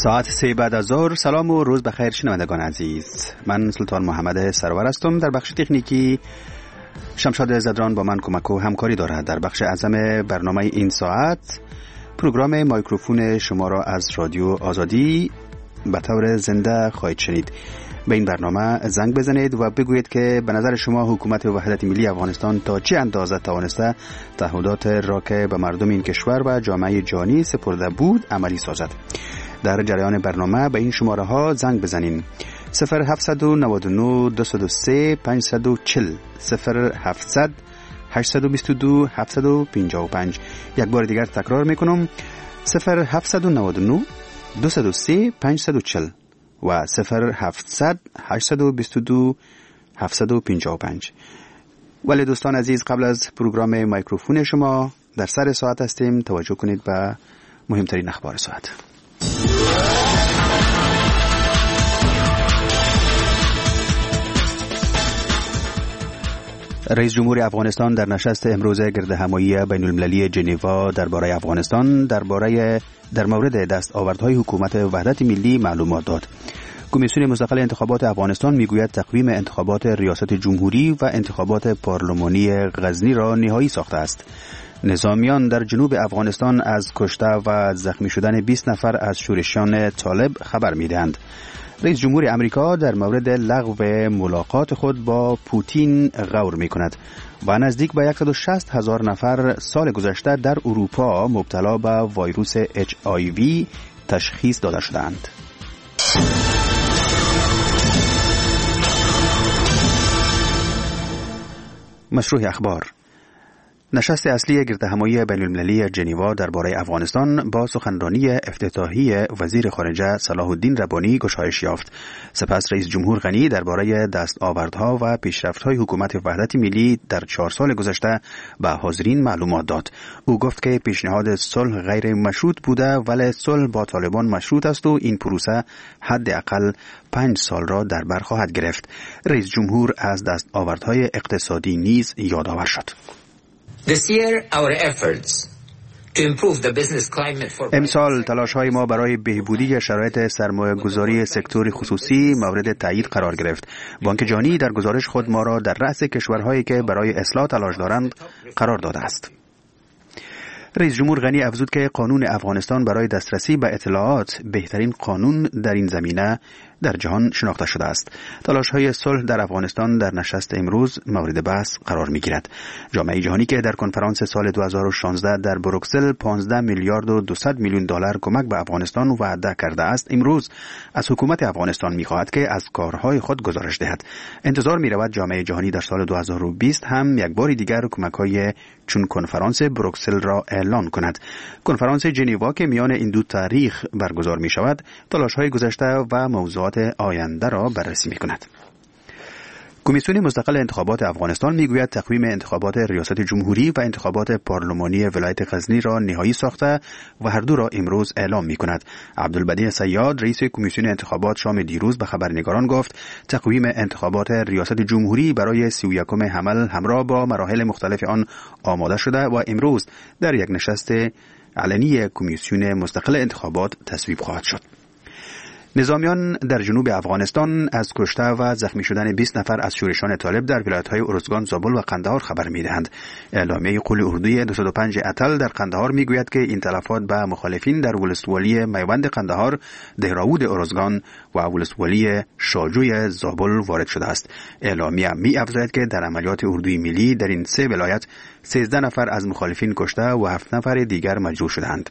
ساعت 3 بعد از ظهر. سلام و روز بخیر شنوندگان عزیز. من سلطان محمد سرور هستم. در بخش تکنیکی شمشاد زدران با من کمک و همکاری دارد. در بخش اعظم برنامه این ساعت پروگرام مایکروفون شما را از رادیو آزادی به طور زنده خواهید شنید. به این برنامه زنگ بزنید و بگویید که به نظر شما حکومت وحدت ملی افغانستان تا چه اندازه توانسته تعهدات را که به مردم این کشور و جامعه جهانی سپرده بود عملی سازد. در جریان برنامه به این شماره ها زنگ بزنین: 0799 203 540 0700 822 755. یک بار دیگر تکرار میکنم: 0799 203 540 و 0700 822 755. ولی دوستان عزیز، قبل از پروگرام مایکروفون شما در سر ساعت هستیم. توجه کنید به مهمترین اخبار ساعت. رئیس جمهور افغانستان در نشست امروز گردهمایی بین المللی ژنوا درباره افغانستان در مورد دستاوردهای حکومت وحدت ملی معلومات داد. کمیسیون مستقل انتخابات افغانستان میگوید تقویم انتخابات ریاست جمهوری و انتخابات پارلمانی غزنی را نهایی ساخته است. نظامیان در جنوب افغانستان از کشته و زخمی شدن 20 نفر از شورشیان طالب خبر میدهند. رئیس جمهور امریکا در مورد لغو ملاقات خود با پوتین غور می کند و نزدیک به 160,000 نفر سال گذشته در اروپا مبتلا به ویروس HIV تشخیص داده شدند. مشروع اخبار. نشست اصلی گردهمایی بین المللی ژنوا درباره افغانستان با سخنرانی افتتاحی وزیر خارجه صلاح الدین ربانی گشایش یافت. سپس رئیس جمهور غنی درباره دستاوردها و پیشرفت‌های حکومت وحدت ملی در 4 سال گذشته به حاضرین معلومات داد. او گفت که پیشنهاد صلح غیر مشروط بوده، ولی صلح با طالبان مشروط است و این پروسه حداقل 5 سال را در بر خواهد گرفت. رئیس جمهور از دستاوردهای اقتصادی نیز یادآور شد. امسال تلاش‌های ما برای بهبودی شرایط سرمایه‌گذاری سکتور خصوصی مورد تایید قرار گرفت. بانک جهانی در گزارش خود ما را در رأس کشورهایی که برای اصلاح تلاش دارند قرار داده است. رئیس جمهور غنی افزود که قانون افغانستان برای دسترسی به اطلاعات بهترین قانون در این زمینه در جهان شناخته شده است. تلاش‌های صلح در افغانستان در نشست امروز مورد بحث قرار می‌گیرد. جامعه جهانی که در کنفرانس سال 2016 در بروکسل 15 میلیارد و 200 میلیون دلار کمک به افغانستان وعده کرده است، امروز از حکومت افغانستان می‌خواهد که از کارهای خود گزارش دهد. انتظار می‌رود جامعه جهانی در سال 2020 هم یک بار دیگر کمک‌های چون کنفرانس بروکسل را اعلان کند. کنفرانس ژنوا که میان این دو تاریخ برگزار می‌شود، تلاش‌های گذشته و موضوعات آینده را بررسی می‌کند. کمیسیون مستقل انتخابات افغانستان میگوید تقویم انتخابات ریاست جمهوری و انتخابات پارلمانی ولایت غزنی را نهایی ساخته و هر دو را امروز اعلام می‌کند. عبدالبدیع صیاد رئیس کمیسیون انتخابات شام دیروز به خبرنگاران گفت تقویم انتخابات ریاست جمهوری برای 31 حمل همراه با مراحل مختلف آن آماده شده و امروز در یک نشست علنی کمیسیون مستقل انتخابات تصویب خواهد شد. نظامیان در جنوب افغانستان از کشته و زخمی شدن 20 نفر از شورشیان طالب در ولایت‌های ارزگان، زابل و قندهار خبر می‌دهند. اعلامیه قول اردوی 205 اتل در قندهار می‌گوید که این تلفات به مخالفین در ولسوالی میوند قندهار، دهراود ارزگان و ولسوالی شاجوی زابل وارد شده است. اعلامیه می‌افزاید که در عملیات اردوی ملی در این 3 ولایت 13 نفر از مخالفین کشته و 7 نفر دیگر مجروح شدند.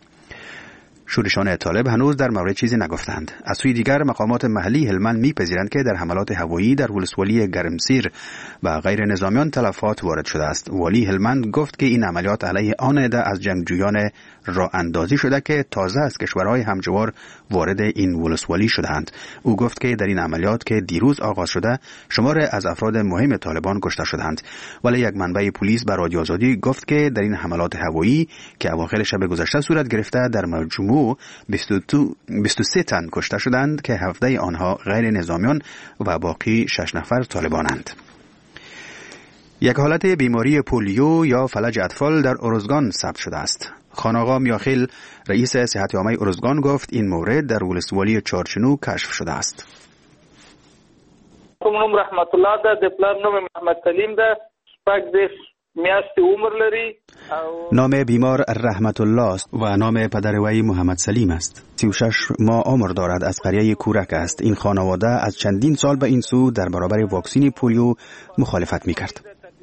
شورشیان طالب هنوز در مورد چیزی نگفتند. از سوی دیگر مقامات محلی هلمند می‌پذیرند که در حملات هوایی در ولسوالی گرمسیر و غیر نظامیان تلفات وارد شده است. والی هلمند گفت که این عملیات علیه آن عده از جنگجویان راه اندازی شده که تازه از کشورهای همجوار وارد این ولسوالی شدند. او گفت که در این عملیات که دیروز آغاز شده شمار از افراد مهم طالبان کشته شدند. ولی یک منبع پلیس به رادیو آزادی گفت که در این حملات هوایی که اواخر شب گذشته صورت گرفته در مجموع 23 تن کشته شدند که 17 آنها غیر نظامیان و باقی 6 نفر طالبانند. یک حالت بیماری پولیو یا فلج اطفال در ارزگان ثبت شده است. خان آقا میاخیل رئیس صحت عامه ارزگان گفت این مورد در ولسوالی چارچنو کشف شده است. کوم رحمت الله ده د پلار نوم محمد سلیم ده شپږ دیش میاشتې عمر لري. نام بیمار رحمت الله است و نام پدر وی محمد سلیم است. 36 ماه عمر دارد. از قریه کورک است. این خانواده از چندین سال به این سو در برابر واکسین پولیو مخالفت میکرد.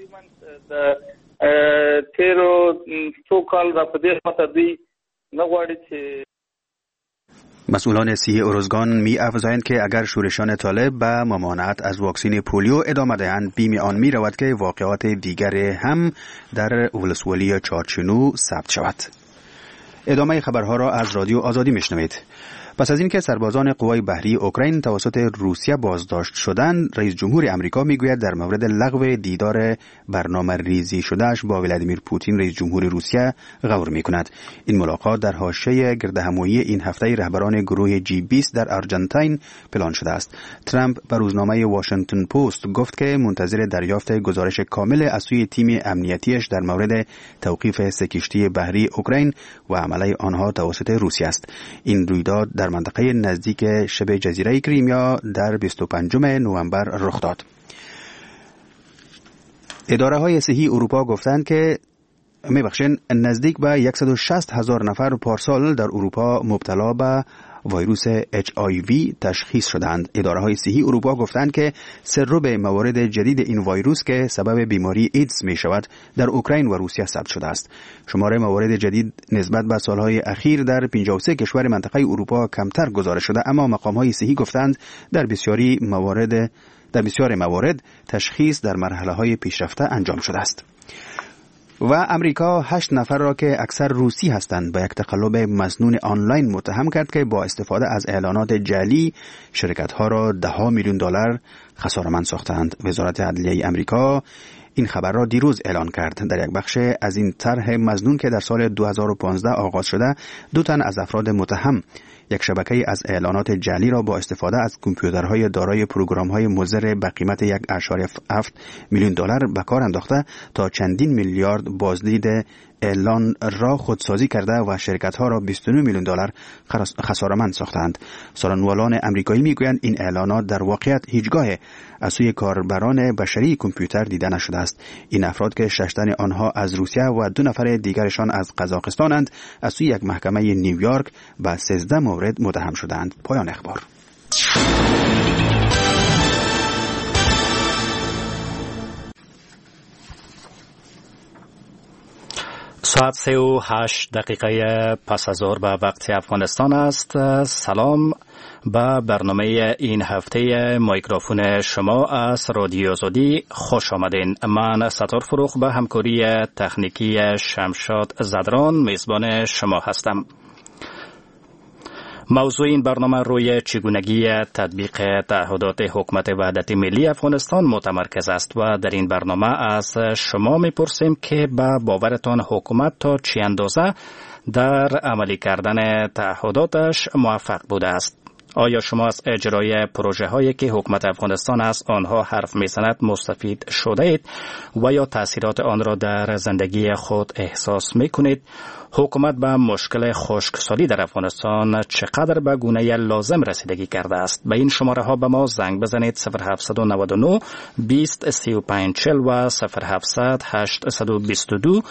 تیرو څو کال را په دې مته دی نه غواړي چې مسئولان صحی ارزگان می افزایند که اگر شورشان طالب به ممانعت از واکسین پولیو ادامه دهند، بیم آن می رود که واقعات دیگر هم در ولسوالی چارچنو ثبت شود. ادامه خبرها را از رادیو آزادی میشنوید. پس از اینکه سربازان قوای بحری اوکراین توسط روسیه بازداشت شدند، رئیس جمهور آمریکا میگوید در مورد لغو دیدار برنامه ریزی شدهش با ولادیمیر پوتین رئیس جمهور روسیه غور میکند. این ملاقات در حاشیه گردهمایی این هفته رهبران گروه G20 در آرژانتین پلان شده است. ترامپ به روزنامه واشنگتن پست گفت که منتظر دریافت گزارش کامل از سوی تیم امنیتیش در مورد توقیف سه کشتی بحری اوکراین و حمله آنها توسط روسیه است. این رویداد در منطقه نزدیک شبه جزیره کریمیا در 25 نوامبر رخ داد. اداره های صحی اروپا گفتند که نزدیک به 160,000 نفر پارسال در اروپا مبتلا به ویروس HIV تشخیص شدند. اداره های صحی اروپا گفتند که سرب موارد جدید این ویروس که سبب بیماری ایدز می شود در اوکراین و روسیه ثبت شده است. شمار موارد جدید نسبت به سالهای اخیر در 53 کشور منطقه اروپا کمتر گزارش شده، اما مقام های صحی گفتند در بسیار موارد تشخیص در مرحله های پیشرفته انجام شده است. و امریکا 8 نفر را که اکثر روسی هستند به یک تقلب مظنون آنلاین متهم کرد که با استفاده از اعلانات جعلی شرکت‌ها را $10 میلیون خساره‌مند ساختند. وزارت عدلیه امریکا این خبر را دیروز اعلان کرد. در یک بخش از این طرح مظنون که در سال 2015 آغاز شده، 2 تن از افراد متهم یک شبکه از اعلانات جعلی را با استفاده از کامپیوترهای دارای پروگرام‌های مضر به قیمت $1.7 میلیون به کار انداخته تا چندین میلیارد بازدید اعلان را خودسازی کرده و شرکت‌ها را $29 میلیون خساره‌مند ساختند. سخنگویان آمریکایی میگویند این اعلانات در واقعیت هیچگاه از سوی کاربران بشری کامپیوتر دیده نشده است. این افراد که 6 تن آنها از روسیه و 2 نفر دیگرشان از قزاقستانند، از سوی یک محکمه نیویورک به 13 مورد متهم شدند. پایان اخبار. ساعت 3:08 پس از ظهر به وقت افغانستان است. سلام به برنامه این هفته میکروفون شما از رادیو آزادی خوش آمدین. من ستار فروخ به همکاری تکنیکی شمشاد زدران میزبان شما هستم. موضوع این برنامه روی چگونگی تطبیق تعهدات حکومت وحدت ملی افغانستان متمرکز است و در این برنامه از شما میپرسیم که به باورتان حکومت تا چه اندازه در عملی کردن تعهداتش موفق بوده است. آیا شما از اجرای پروژه هایی که حکومت افغانستان از آنها حرف میزند مستفید شده اید و یا تاثیرات آن را در زندگی خود احساس میکنید؟ حکومت به مشکل خشکسالی در افغانستان چقدر به گونه لازم رسیدگی کرده است؟ به این شماره ها به ما زنگ بزنید 0799 20 35 40 و 0700 822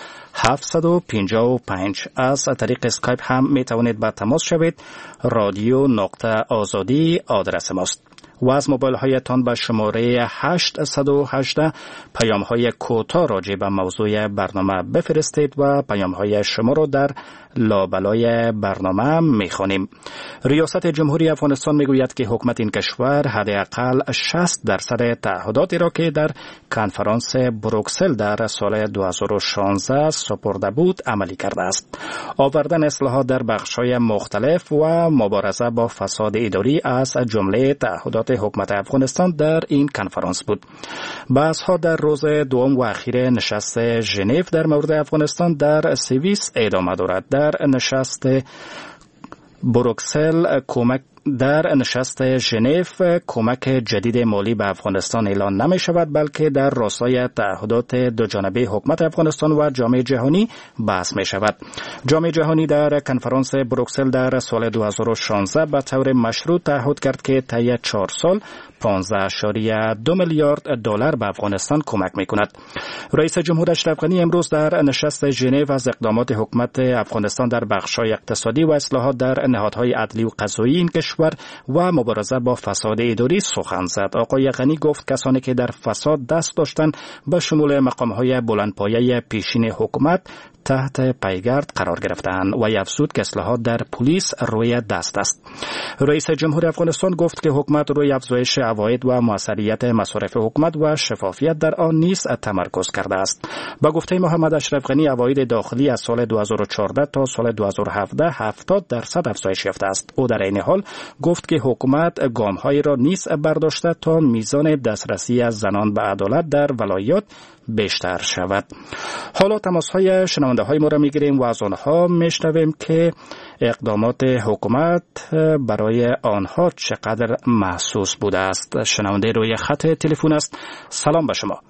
755. از طریق اسکایپ هم می توانید به تماس شوید. رادیو نقطه آزادی آدرس ماست. و از موبایل هایتان به شماره 818 پیام های کوتاه راجع به موضوع برنامه بفرستید و پیام های شما را در لابلای برنامه میخوانیم. ریاست جمهوری افغانستان میگوید که حکومت این کشور حداقل 60% تعهداتی را که در کنفرانس بروکسل در سال 2016 سپرده بود عملی کرده است. آوردن اصلاحات در بخش‌های مختلف و مبارزه با فساد اداری از جمله تعهدات حکومت افغانستان در این کنفرانس بود. بحث‌ها در روز دوم و اخیر نشست ژنو در مورد افغانستان در سوئیس ادامه دارد. در نشست بروکسل در نشست ژنو کمک جدید مالی به افغانستان اعلان نمی شود، بلکه در راستای تعهدات دو جانبه حکومت افغانستان و جامعه جهانی بحث می شود. جامعه جهانی در کنفرانس بروکسل در سال 2016 به طور مشروط تعهد کرد که طی 4 سال 15.2 میلیارد دلار به افغانستان کمک می کند. رئیس جمهور اشرف غنی امروز در نشست ژنو از اقدامات حکومت افغانستان در بخش‌های اقتصادی و اصلاحات در نهادهای عدلی و قضایی این کشور و مبارزه با فساد اداری سخن زد. آقای غنی گفت کسانی که در فساد دست داشتند به شمول مقام‌های بلندپایه پیشین حکومت تحت پیگرد قرار گرفتند و افزود که اصلاحات در پلیس روی دست است. رئیس جمهور افغانستان گفت که حکومت روی افزایش عواید و موثریت مصارف حکومت و شفافیت در آن نیز تمرکز کرده است. با گفته محمد اشرف غنی عواید داخلی از سال 2014 تا سال 2017 70% افزایش یافته است. او در این حال گفت که حکومت گام‌هایی را نیز برداشته تا میزان دسترسی از زنان به عدالت در ولایات بیشتر شود. حالا تماس‌های شنونده‌های ما را می‌گیریم و از آنها می‌شنویم که اقدامات حکومت برای آنها چقدر محسوس بوده است. شنونده روی خط تلفن است. سلام به شما.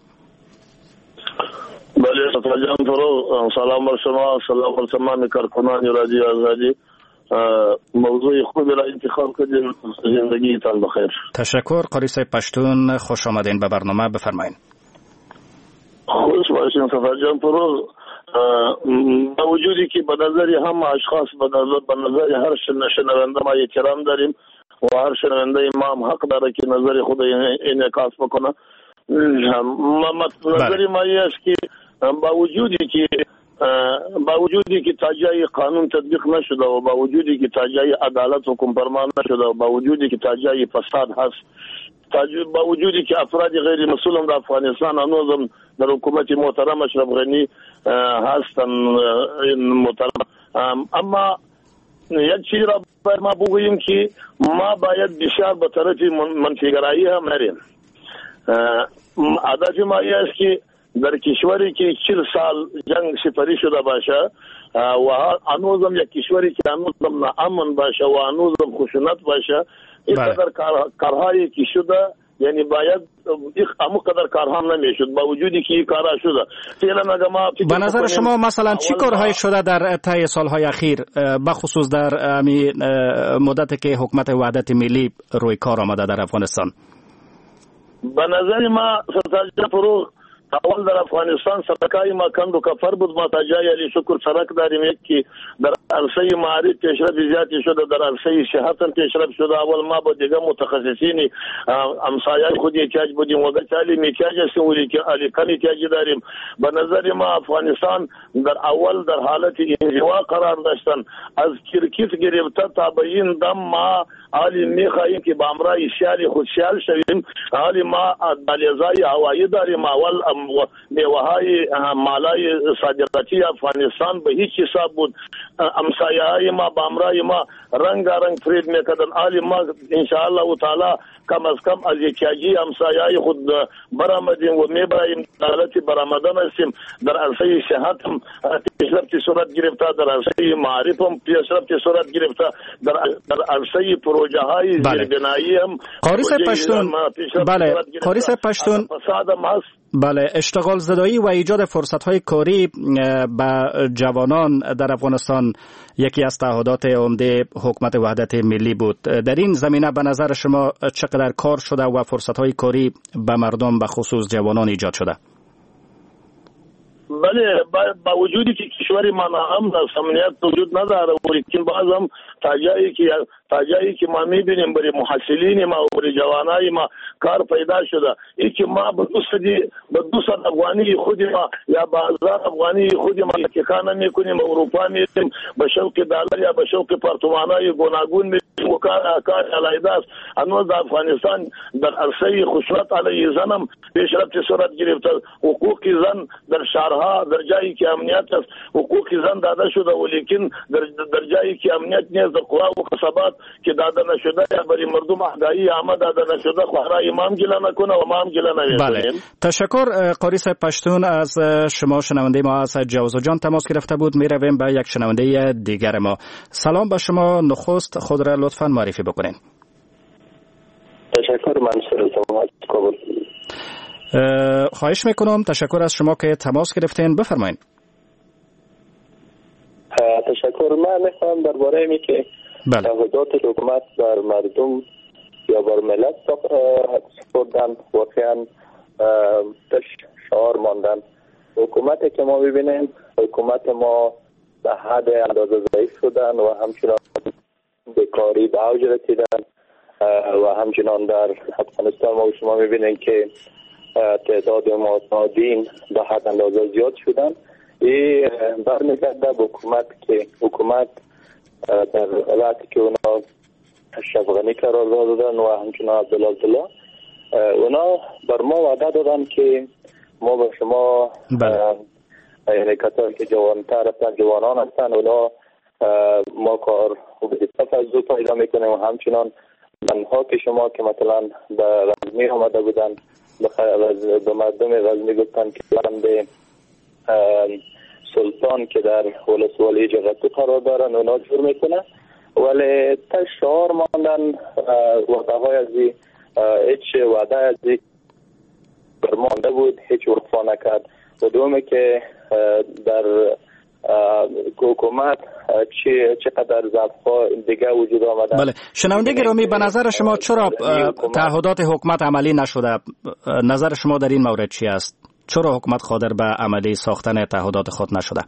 بله سلام بر شما، سلام بر تمام کارکنان رادیو آزادی. موضوع خوبی را انتخاب کردید. زندگیتان بخیر. تشکر. قاری صاحب پشتون، خوش آمدین به برنامه. بفرمایید. خوش باشین سفر جان فروغ. با وجودی که به نظر هم اشخاص به نظر هر شنونده ما احترام داریم و هر شنونده ما هم حق داره که نظر خود انعکاس بکنه. نظر ما است که با وجودی که تاجای قانون تطبیق نشده و با وجودی که تاجای عدالت حکم فرما نشده و با وجودی که تاجای فساد هست، با وجودی که افراد غیر مسئول در افغانستان هنوز در حکومت محترم اشرف غنی هستن محترم، اما یک چیز را باید ما بگوییم که ما باید بسیار به طرف منفیگرایی هم نریم. هدف ما است که در کشوری که 40 سال جنگ سپری شده باشه و هنوزم یک کشوری که هنوزم امن باشه و هنوزم خشونت باشه، این قدر کارهایی که شده یعنی باید همون قدر کارها هم نمیشد با وجودی که این کارها شده. به نظر شما مثلا چی کارهایی شده در طی سالهای اخیر بخصوص در مدتی که حکومت وحدت ملی روی کار آمده در افغانستان؟ به نظر ما سرتاج فروغ اول در افغانستان سرکای ما کند و کفر بود. ما تاجای علی شکر سرک داریم که در عرصه معارف پیشرفت زیادی شده، در عرصه صحت هم پیشرفت شده. اول ما با دیگه متخصصین همسایه خود احتیاج بودیم و گچالی میتیاج هستیم ولی که علی کم احتیاجی داریم. به نظر ما افغانستان در اول در حالت انزوا قرار داشتن. از کرکیت گرفته تا به این دم ما حالی میخواهیم که با امرای سیالی خودسیال شویم. حالی ما دلیزای هوایی داریم. اول میوه‌های مالای صادراتی افغانستان به هیچ حساب بود. امسایه‌های ما با امرای ما رنگارنگ فرید میکردن. حالی ما انشاءالله تعالی کم از کم از یکیاجی همسایه‌های خود برآمدیم و میبریم حالت برآمدن هستیم. در عرصه صحت هم پیشرفتی صورت گرفته، در عرصه معارف هم پیشرفتی صورت گرفته، در عرصه پروژه های زیربنایی هم قاری صاحب پشتون. بله قاری صاحب پشتون. فساد هم هست. بله، اشتغال زدایی و ایجاد فرصت‌های کاری به جوانان در افغانستان یکی از تعهدات عمده حکومت وحدت ملی بود. در این زمینه به نظر شما چقدر کار شده و فرصت‌های کاری به مردم به خصوص جوانان ایجاد شده؟ بله، با وجودی که کشوری ما هم امنیت وجود نداره ولیکن باز هم تاجایی که ما میبینیم برای محصلین ما و برای جوانای ما کار پیدا شده. این که ما به 200 افغانی خود ما یا به 1000 افغانی خود ما اتکا نمیکنیم، اروپا میریم به شوق دلار یا به شوق پارتمانای گوناگون میریم و کار علیحده است. هنوز در افغانستان در عرصه خشونت علیه زن هم پیشرفت صورت گرفته. حقوق زن در شهرها ها در جایی که امنیت است حقوق زن داده شده، ولیکن در جایی که امنیت نیست در قوا و کسبات که داده نشده یا برای مردم آگاهی عامه داده نشده، خواهرای امام گله نکنه و ما هم گله نکنیم. بله، تشکر. قاری صاحب پشتون از شما شنونده ما از جوزو جان تماس گرفته بود. می رویم به یک شنونده دیگر ما. سلام به شما. نخست خود را لطفاً معرفی بکنین. تشکر. منصور هستم از کابل. خواهش میکنم. تشکر از شما که تماس گرفتین. بفرمایید. تشکر. من میخوام درباره اینی که تعهدات حکومت بر مردم یا بر ملت سپردن واقعا شعار ماندن. حکومتی که ما ببینیم حکومت ما به حد اندازه ضعیف شدن و همچنان بیکاری به اوج رسیدن و همچنان در افغانستان ما شما میبینید که تعداد معتادین به حد اندازه زیاد شدن. این برمیگرده به حکومت که حکومت در وقتی که اونا اشرف غنی قرار دادن و همچنان عبدالله اونا بر ما وعده دادن که ما به شما یعنی کسایی که جوانتر هستن جوانان هستن اونا ما کار وظیفه از دو پیدا میکنیم و همچنان منها که شما که مثلا به غزنی آمده بودن به مردم غزنی گفتن که بند سلطان که در ولسوالی جغتو قرار دارن اونا جور میکنن، ولی تا شعار ماندن وعده های ازی هیچ وعده ازی برمانده بود، هیچ وفا نکرد. و دومه که در حکومت چقدر ضعف‌ها دیگه وجود آمدن. بله، شنونده گرامی، به نظر شما چرا تعهدات حکومت عملی نشده؟ نظر شما در این مورد چی است؟ چرا حکومت قادر به عملی ساختن تعهدات خود نشده؟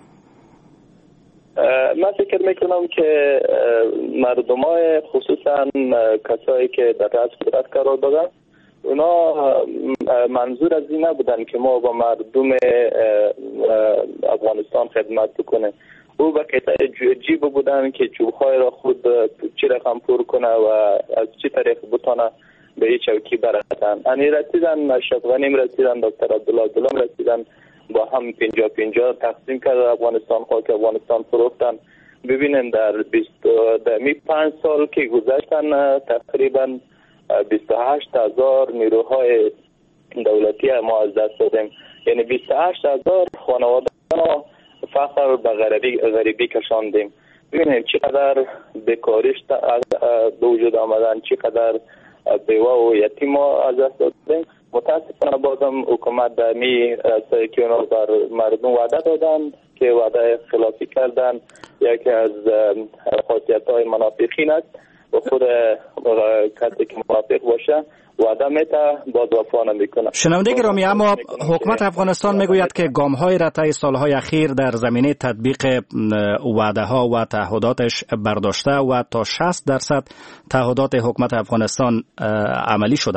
من فکر میکنم که مردمای خصوصا کسایی که در رأس قدرت قرار دادن اونا منظور از این نبودن که ما با مردم افغانستان خدمت بکنه. او به قطع جیب بودن که جوبهای را خود چی رقم پر کنه و از چی طریق بتانه به این چوکی برسن. انی رسیدن، اشرف غنی رسیدن، دکتر عبدالله رسیدن، با هم 50-50 تقسیم کرد افغانستان، خاک افغانستان فروختن. ببینن در 5 سال که گذشتن تقریبا 28,000 نیروهای دولتی ما از دست دادیم. یعنی 28,000 خانواده فقر به غریبی کشاندیم. ببینید چقدر بیکاریش به وجود آمدن، چقدر بیوه و یتیم از دست دادیم. متاسفانه بازم حکومت دمی که اونا بر مردم وعده دادن که وعده خلافی کردن. یکی از خاصیت‌های منافقین است و خود کسی که موافق باشه وعده میته باز وفا نمیکنه. شنونده گرامی، اما حکومت افغانستان میگوید که گام‌های را طی سالهای اخیر در زمینه تطبیق وعده‌ها و تعهداتش برداشته و تا 60% تعهدات حکومت افغانستان عملی شده.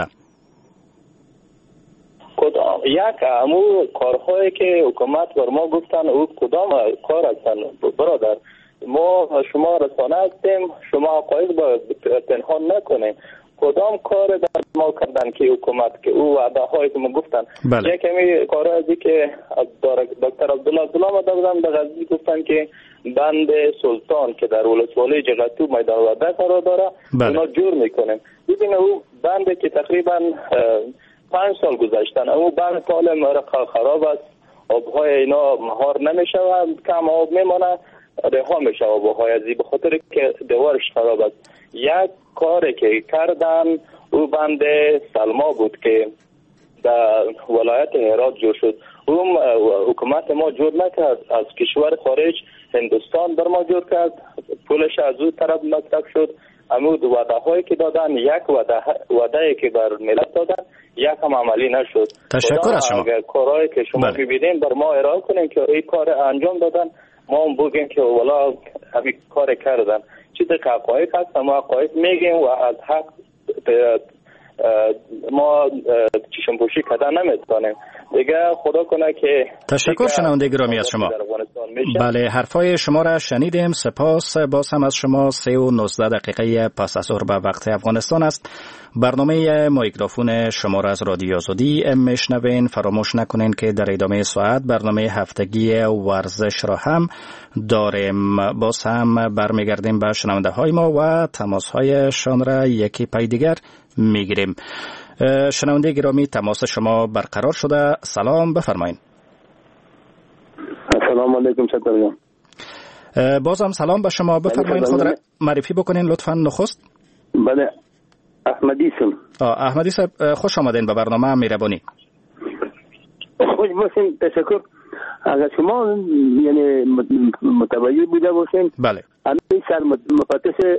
یک امو کارهایی که حکومت بر ما گفتن او کدام کار هستن برادر؟ ما شما رسانه هستیم، شما حقایق با پنهان نکنیم. کدام کار در ما کردن که حکومت که او وعده هایی که ما گفتن؟ یک کمی کار ازی که دکتر عبدالله آمده بودن به غزنی گفتن که بند سلطان که در ولسوالی جغتو میدان وعده قرار داره اونا جور میکنیم. ببین او بند که تقریبا 5 سال گذشتن، اما بند سال خراب است، آبهای اینا مهار نمیشه و کم آب میمانه، رها میشه آبهای ازی به خاطر که دیوارش خراب است. یک کاری که کردن او بند سلما بود که در ولایت هرات جور شد. اون حکومت ما جور نکرد، از کشور خارج هندوستان بر ما جور کرد، پولش از اون طرف مصرف شد. اما وعده هایی که دادن، یک وعده که بر ملت دادن یک هم عملی نشد. تشکر از شما. کارهایی که شما میبینین بر ما ارائه کنین که این کار انجام دادن، ما هم بگیم که والا همین کار کردن. چیز که حقایق هست ما حقایق میگیم و از حق ما چشم پوشی کردن نمیتونیم. دیگه خدا کنه که تشکر شنونده گرامی از شما. بله، حرفای شما را شنیدیم. سپاس. باز هم از شما. 3:19 پس از ظهر به وقت افغانستان است. برنامه مایکروفون شما را از رادیو آزادی میشنوین. فراموش نکنین که در ادامه ساعت برنامه هفتگی ورزش را هم داریم. باز هم برمیگردیم به شنونده های ما و تماس هایشان را یکی پای دیگر میگیریم. شنونده گرامی، تماس شما برقرار شده. سلام، بفرمایید. السلام علیکم شکر. بازم سلام به شما. بفرمایید، خود را معرفی بکنین لطفاً. نخست بله، احمدی سم. احمدی صاحب، خوش آمدین به برنامه مهربانی. خوش باشین. تشکر. اگر شما یعنی متوجه بوده باشین، بله، همین سر مفتش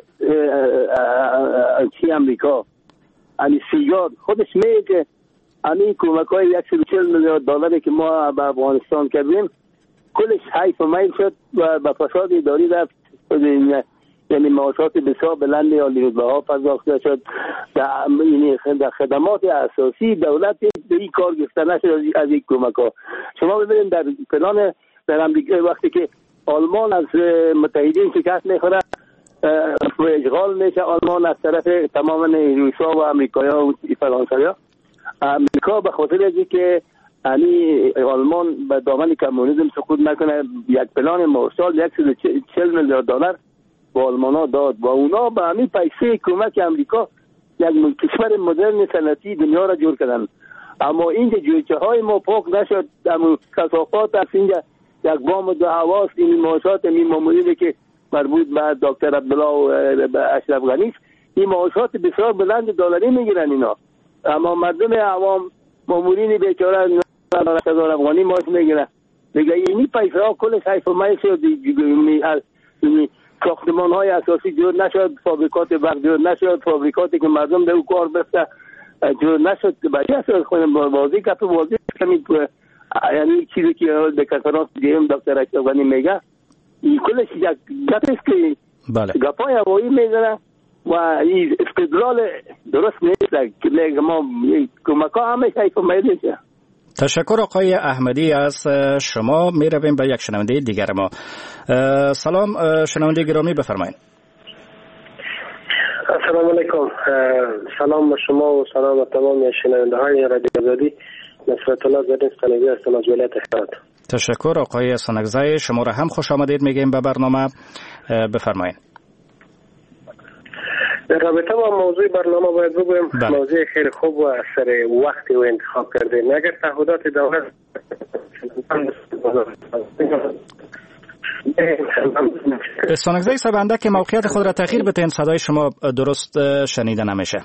چی امریکا یعنی سیگار خودش میگه که همین کمک‌های 140 میلیارد دلاری که ما به افغانستان کردیم کلش حیف و میل شد و به فساد اداری رفت. یعنی معاشات بسیار بلند عالی‌رتبه‌ها پرداخته شد. در خدمات اساسی دولت به این کار گرفته نشد از این کمک‌ها. شما ببینید در پلان در امریکا وقتی که آلمان از متحدین شکست می‌خوره و اشغال میشه آلمان از طرف تمام روس‌ها و امریکایی‌ها و فرانسوی‌ها، امریکا به خاطر اینکه یعنی آلمان به دامن کمونیسم سقوط نکنه یک پلان مارشال 140 میلیارد دلار به آلمان‌ها داد و اونا به همین پیسه کمک امریکا یک کشور مدرن صنعتی دنیا را جور کردن. اما اینجا جویچه‌های ما پاک نشد. اما کثافات از اینجا یک بام دو حواس این معاشات این مامورینی که مربوط به دکتر عبدالله و اشرف غنی، این معاشات بسیار بلند دلاری میگیرن اینا. اما مردم عوام مامورین بیچاره 100,000 افغانی معاش میگیرن. دیگه این پیسه ها کلش حیف و میل شد. ساختمان های اساسی جور نشد، فابریکات برق جور نشد، فابریکاتی که مردم در او کار بسته جور نشد. بچه اصلا خودم بازی کمی یعنی چیزی که به کنفرانس دیدم دکتر اشرف غنی میگه این کلش یک گپیست که گپای هوایی میزنه و این استدلال درست نیست که میگه ما کمک ها همه حیف و میل میشه. تشکر آقای احمدی از شما. می رویم به یک شنونده دیگر ما. سلام شنونده گرامی، بفرمایید. السلام علیکم. سلام به شما و سلام به تمام شنونده های رادیو آزادی. نصرت الله زدین سنگزی هستم از ولایت هرات. تشکر آقای سنگزی، شما را هم خوش آمدید میگیم به برنامه. بفرمایید. در رابطه با موضوع برنامه باید بگویم موضوع خیلی خوب و اثر وقتی و انتخاب کردیم. اگر تعهدات دولت سنگزی صاحب اندک موقعیت خود را تغییر بدین، صدای شما درست شنیده نمیشه.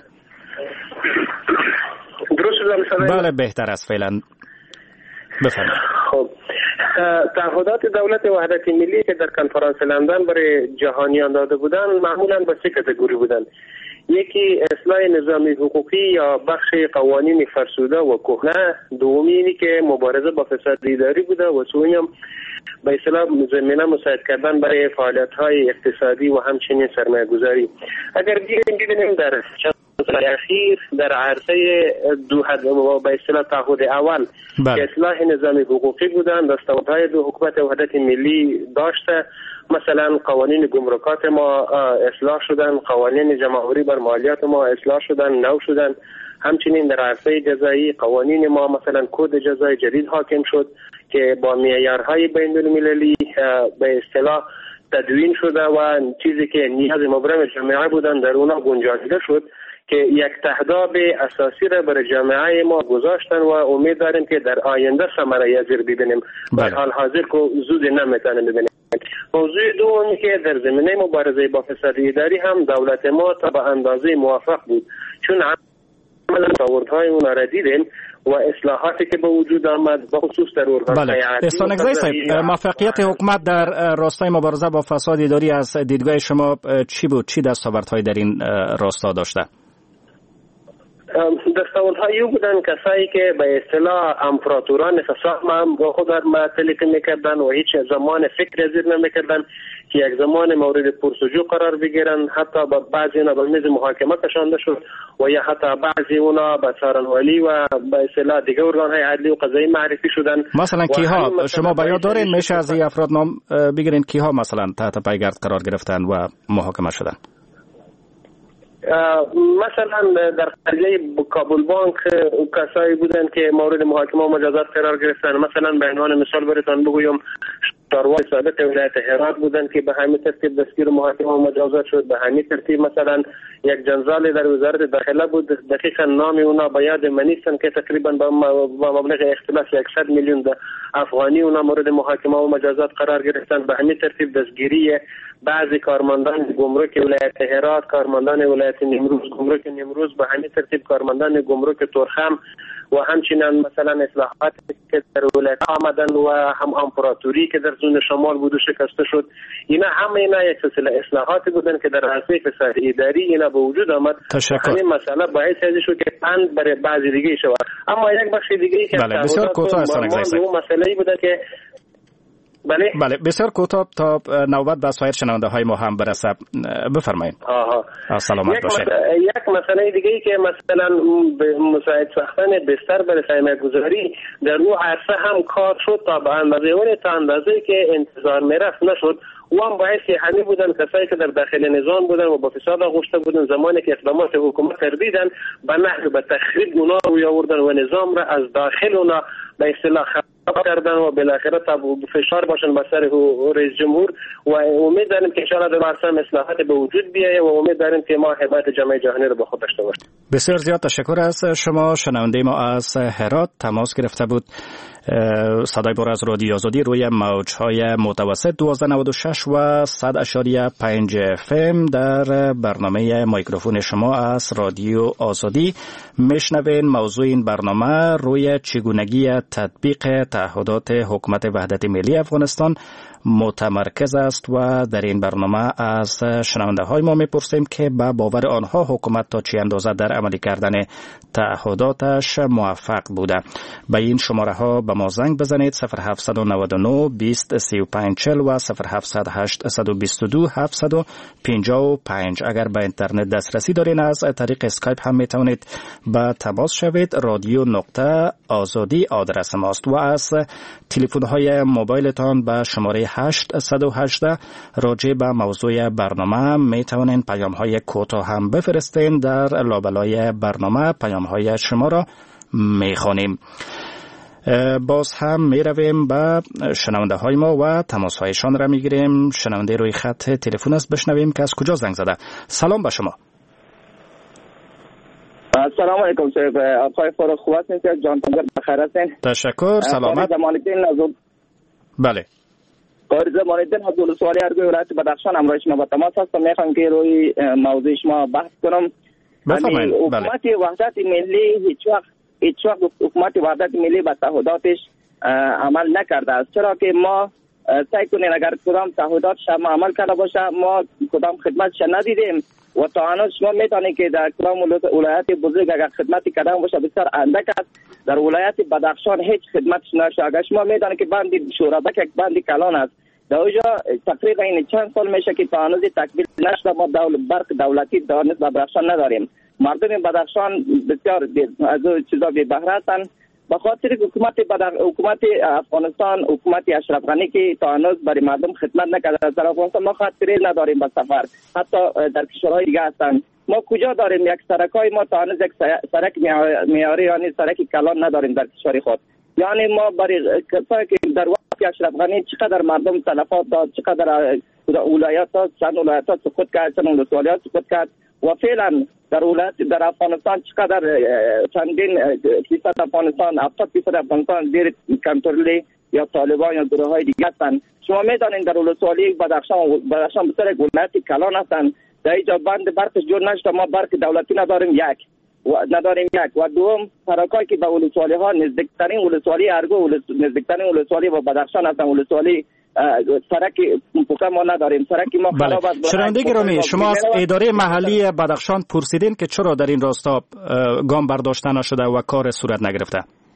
درست بله بهتر است فعلا. بفرمایید. خب تعهدات دولت وحدت ملی که در کنفرانس لندن برای جهانیان داده بودن معمولا به سه کاتگوری بودن. یکی اصلاح نظام حقوقی یا بخش قوانین فرسوده و کهنه، دومی اینی که مبارزه با فساد اداری بوده و سومی هم به اصطلاح زمینه مساعد کردن برای فعالیت‌های اقتصادی و همچنین سرمایه‌گذاری. اگر ببینیم در اخیر در عرصه دو به اصطلاح تعهد اول که اصلاح نظام حقوقی بودن، دستاوردهای دو حکومت وحدت ملی داشته. مثلا قوانین گمرکات ما اصلاح شدن، قوانین جمع‌آوری بر مالیات ما اصلاح شدن، نو شدن. همچنین در عرصه جزایی قوانین ما مثلا کد جزای جدید حاکم شد که با معیارهای بین‌المللی به اصطلاح تدوین شده و چیزی که نیاز مبرم جامعه بودن در اونا گنجانیده شد که یک تهداب اساسی را برای جامعه ما گذاشتن و امید داریم که در آینده ثمره از این ببینیم. در حال حاضر که زود نمیتونیم ببینیم. موضوع دومی که در زمینه مبارزه با فساد اداری هم دولت ما تا به اندازه موفق بود، چون عملا تاوردهای اون را دیدیم و اصلاحاتی که به وجود آمد به خصوص در ارگان‌های عدلی. سنگزی صاحب، موفقیت حکومت در راستای مبارزه با فساد اداری از دیدگاه شما چی بود؟ چی دستاوردهایی در این راستا داشته؟ دستاوردهای او بودن کسایی که به اصطلاح امپراتوران فساد با خود معطلی میکردن و هیچ زمان فکر زیر نمیکردن که یک زمان مورد پرسجو قرار بگیرن. حتی بعضی اونا به میز محاکمه کشانده شد و یا حتی بعضی اونا به څارنوالی و به اصطلاح دیگه ارگان‌های عدلی و قضایی معرفی شدن. مثلا کیها شما به یاد دارین میشه از این افراد نام بگیرین کیها مثلا تحت پیگرد قرار گرفتن و محاکمه شدن؟ مثلا در قضیه کابل بانک کسایی بودن که مورد محاکمه و مجازات قرار گرفتن. مثلا به عنوان مثال براتون بگویم شاروای سابق ولایت هرات بودن که به همین ترتیب دستگیر محاکمه و مجازات شد. به همین ترتیب مثلا یک جنرال در وزارت داخله بود، دقیقا نام اونا به یاد من نیستن که تقریبا با مبلغ اختلاس 100 میلیون افغانی اونا مورد محاکمه و مجازات قرار گرفتن. به همین ترتیب دستگیری بعضی کارمندان گمرک ولایت هرات، کارمندان ولایت نیمروز، گمرک نیمروز، به همین ترتیب کارمندان گمرک تورخم و همچنین مثلا اصلاحات که در ولایت آمدن و هم امپراتوری که در زون شمال بود و شکسته شد. اینا یک سلسله اصلاحاتی بودن که در عرصه فساد اداری اینا به وجود آمد. همین مسئله باعث شد که پند برای بعضی دیگه شود. اما یک بخش دیگه که بسیار کوتاه است مسئله بوده که بله بسیار کوتاه تا نوبت به سایر شنونده های ما هم برسه بفرمایید. سلامت باشید. یک مسئله دیگه ای که مثلا مساعد ساختن بستر برای سرمایه گذاری در اون عرصه هم کار شد تا به اندازه که انتظار میرفت نشد. و هم باعث همین بودن کسایی که در داخل نظام بودن و با فساد آغشته بودن زمانی که اقدامات حکومت تردیدن به نحو به تخریب اونا روی آوردن و نظام را از داخل اونا به اصطلاح خراب کردن و بالاخره تا فشار باشن بر سر رئیس جمهور. و امید داریم که ان شاءالله در عرصه اصلاحات به وجود بیاید و امید داریم که ما حمایت جامعه جهانی رو با خود داشته باشیم. بسیار زیاد تشکر از شما. شنونده ما از هرات تماس گرفته بود. صدای بار از رادیو آزادی روی موج‌های متوسط 1296 و 100.5 FM در برنامه میکروفون شما از رادیو آزادی میشنوین. موضوع این برنامه روی چگونگی تطبیق تعهدات حکومت وحدت ملی افغانستان متمرکز است و در این برنامه از شنونده های ما میپرسیم که به باور آنها حکومت تا چه اندازه در عملی کردن تعهداتش موفق بوده. به این شماره ها به ما زنگ بزنید 0799 20 35 40 و 0708 122 755. اگر به اینترنت دسترسی دارین از طریق اسکایپ هم میتونید به تماس شوید. رادیو نقطه آزادی آدرس ماست و از تلفن های موبایلتان به شماره 818 راجع به موضوع برنامه میتونین پیام های کوتاه هم بفرستین. در لابلای برنامه پیام های شما را میخوانیم. باز هم میرویم به شنونده های ما و تماس هایشان را میگیریم. شنونده روی خط تلفن است، بشنویم که از کجا زنگ زده. سلام به شما. سلام علیکم صاحب. آقای فاروق خوب هستین؟ جان تنگر بخیر هستین؟ تشکر. سلامت. بله. قاری زمانیدین از ولسوالی ارگوی ولایت بدخشان همراه شما با تماس هستم. میخوام که روی موضوع شما بحث کنم. بفرمایید. حکومت وحدت ملی هیچ وقت حکومت وحدت ملی به تعهداتش عمل نکرده است. چرا که ما سعی کنیم اگر کدام تعهداتش عمل کرده باشه ما کدام خدمتش ندیدیم و تا هنوز شما میتونید که در کدام ولایت بزرگ اگر خدمتی کردن باشه بسیار اندک است. در ولایت بدخشان هیچ خدمتش نشه. اگر شما میدونید که بند شورابک یک بند کلان است، در اونجا تقریبا این چند سال میشه که تا هنوز تکمیل نشده. ما برق دولتی در بدخشان نداریم. مردم بدخشان بسیار از چیزا بی بهره هستند به خاطر حکومت افغانستان، حکومت اشرف غنی که تا هنوز برای مردم خدمت نکرده. در افغانستان ما خط ریل نداریم به سفر، حتی در کشورهای دیگه هستند. ما کجا داریم یک سرکای ما تا هنوز یک سرک معیاری یعنی سرک کلان نداریم در کشور خود. یعنی ما برای کسایی که در وقت اشرف غنی چقدر مردم تلفات داد، چقدر ولایات ها چند ولایات ها سقوط کرد، چند ولسوالیات سقوط کرد و فعلا در افغانستان چقدر چندین فیصد افغانستان 70% افغانستان زیر کنترل یا طالبان یا گروه های دیگه هستند. شما میدانید در ولسوالی بدخشان بسیار ولایت کلان هستند. در اینجا بند برقش جور نشده. ما برق دولتی نداریم یک و دوم سرکایی که به ولسوالی ها نزدیکترین ولسوالی ارگو نزدیکترین ولسوالی با بدخشان هستند، ولسوالی سرک پوکا ما نداریم، سرک ما خراب است. شنونده گرامی، شما از اداره محلی بدخشان پرسیدین که چرا در این راستا گام برداشته نشده و کار صورت نگرفته؟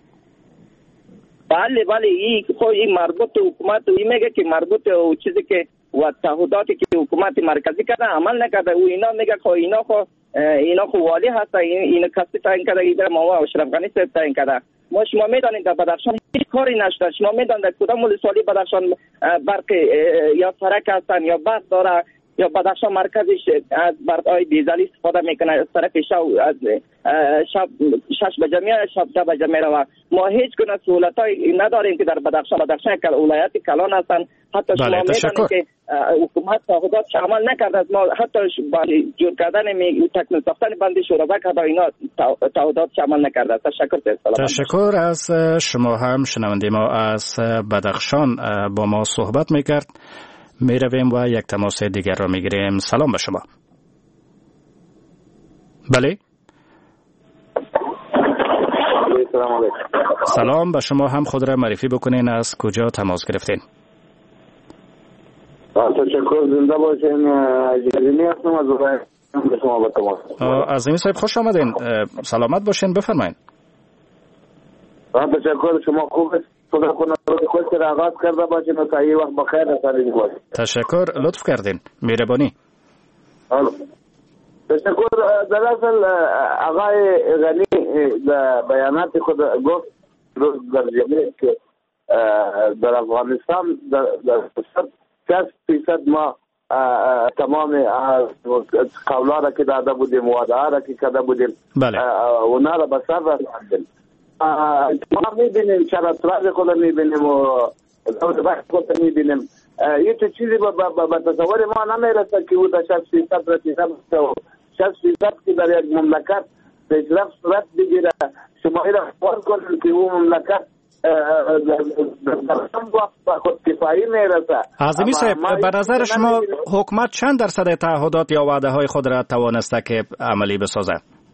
بله این مربوط حکومت میگه که مربوط چیزی که و تعهداتی که حکومت مرکزی کرده عمل نکرده. و اینا میگه که اینا خو والی هست، این کسی تعیین کرده، ایده ما اشرف غنی صاحب تعیین کرده. شما میدانید در بدخشان هیچ کاری نشده. شما میدانید در کدام ولسوالی بدخشان برق یا سرک هستن یا برق داره یا بدخشان مرکزش از برق‌های دیزلی استفاده میکنه. سرک شب 6 بجه میاد، شب 10 بجه میره. ما هیچ گونه سهولتایی نداریم که در بدخشان ولایت کلان هستن. حتی شما میدانید که حکومت تعهدات عمل نکرده. از ما حتی جور کردن تکمیل ساختن بند شورابک حتی اینا تعهدات عمل نکرده. تشکر از شما. هم شنونده ما از بدخشان با ما صحبت میکرد. میرویم و یک تماس دیگر را میگیریم. سلام به شما. بله، سلام به شما. هم خود را معرفی بکنین، از کجا تماس گرفتین؟ تشکر، زنده باشین. عزیمی هستم از شما با تماس. عزیمی صاحب خوش آمدین، سلامت باشین، بفرمایید. تشکر، شما خوب است. خدا کنه خود را آغاز کرده باشین و تا این وقت بخیر رسانید باشین. تشکر، لطف کردین، مهربانی. تشکر. در اصل آقای غنی بیانات خود گفت در جمعه که در افغانستان در 60% ما تمام قولا را که داده بودیم، وعده را که کرده بودیم، اونا را به سر رساندیم. ما میبینیم شرطراز خود میبینیم و دور بخت خود میبینیم. یه تو چیزی به تصور ما نمیرسه که او در 60% رسیده و 60% که در یک مملکت پیشرفت صورت بگیره. شما ایره خوال کنید که او مملکت در هم وقت به خود کفایی میرسه. عظیمی صاحب، به نظر شما حکومت چند درصد تعهدات یا وعده های خود را توانسته که عملی بسازه؟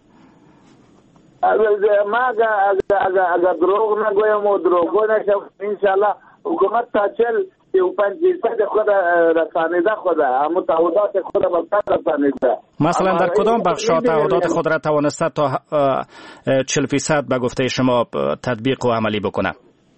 ما اگر دروغ نگویم و دروغگو نشم، انشالله حکومت تا 45% خود رسانیده خود اما تعهدات خود به سر رسانیده. مثلا در کدام بخش تعهدات خود را توانسته تا 40% به گفته شما تطبیق و عملی بکنه؟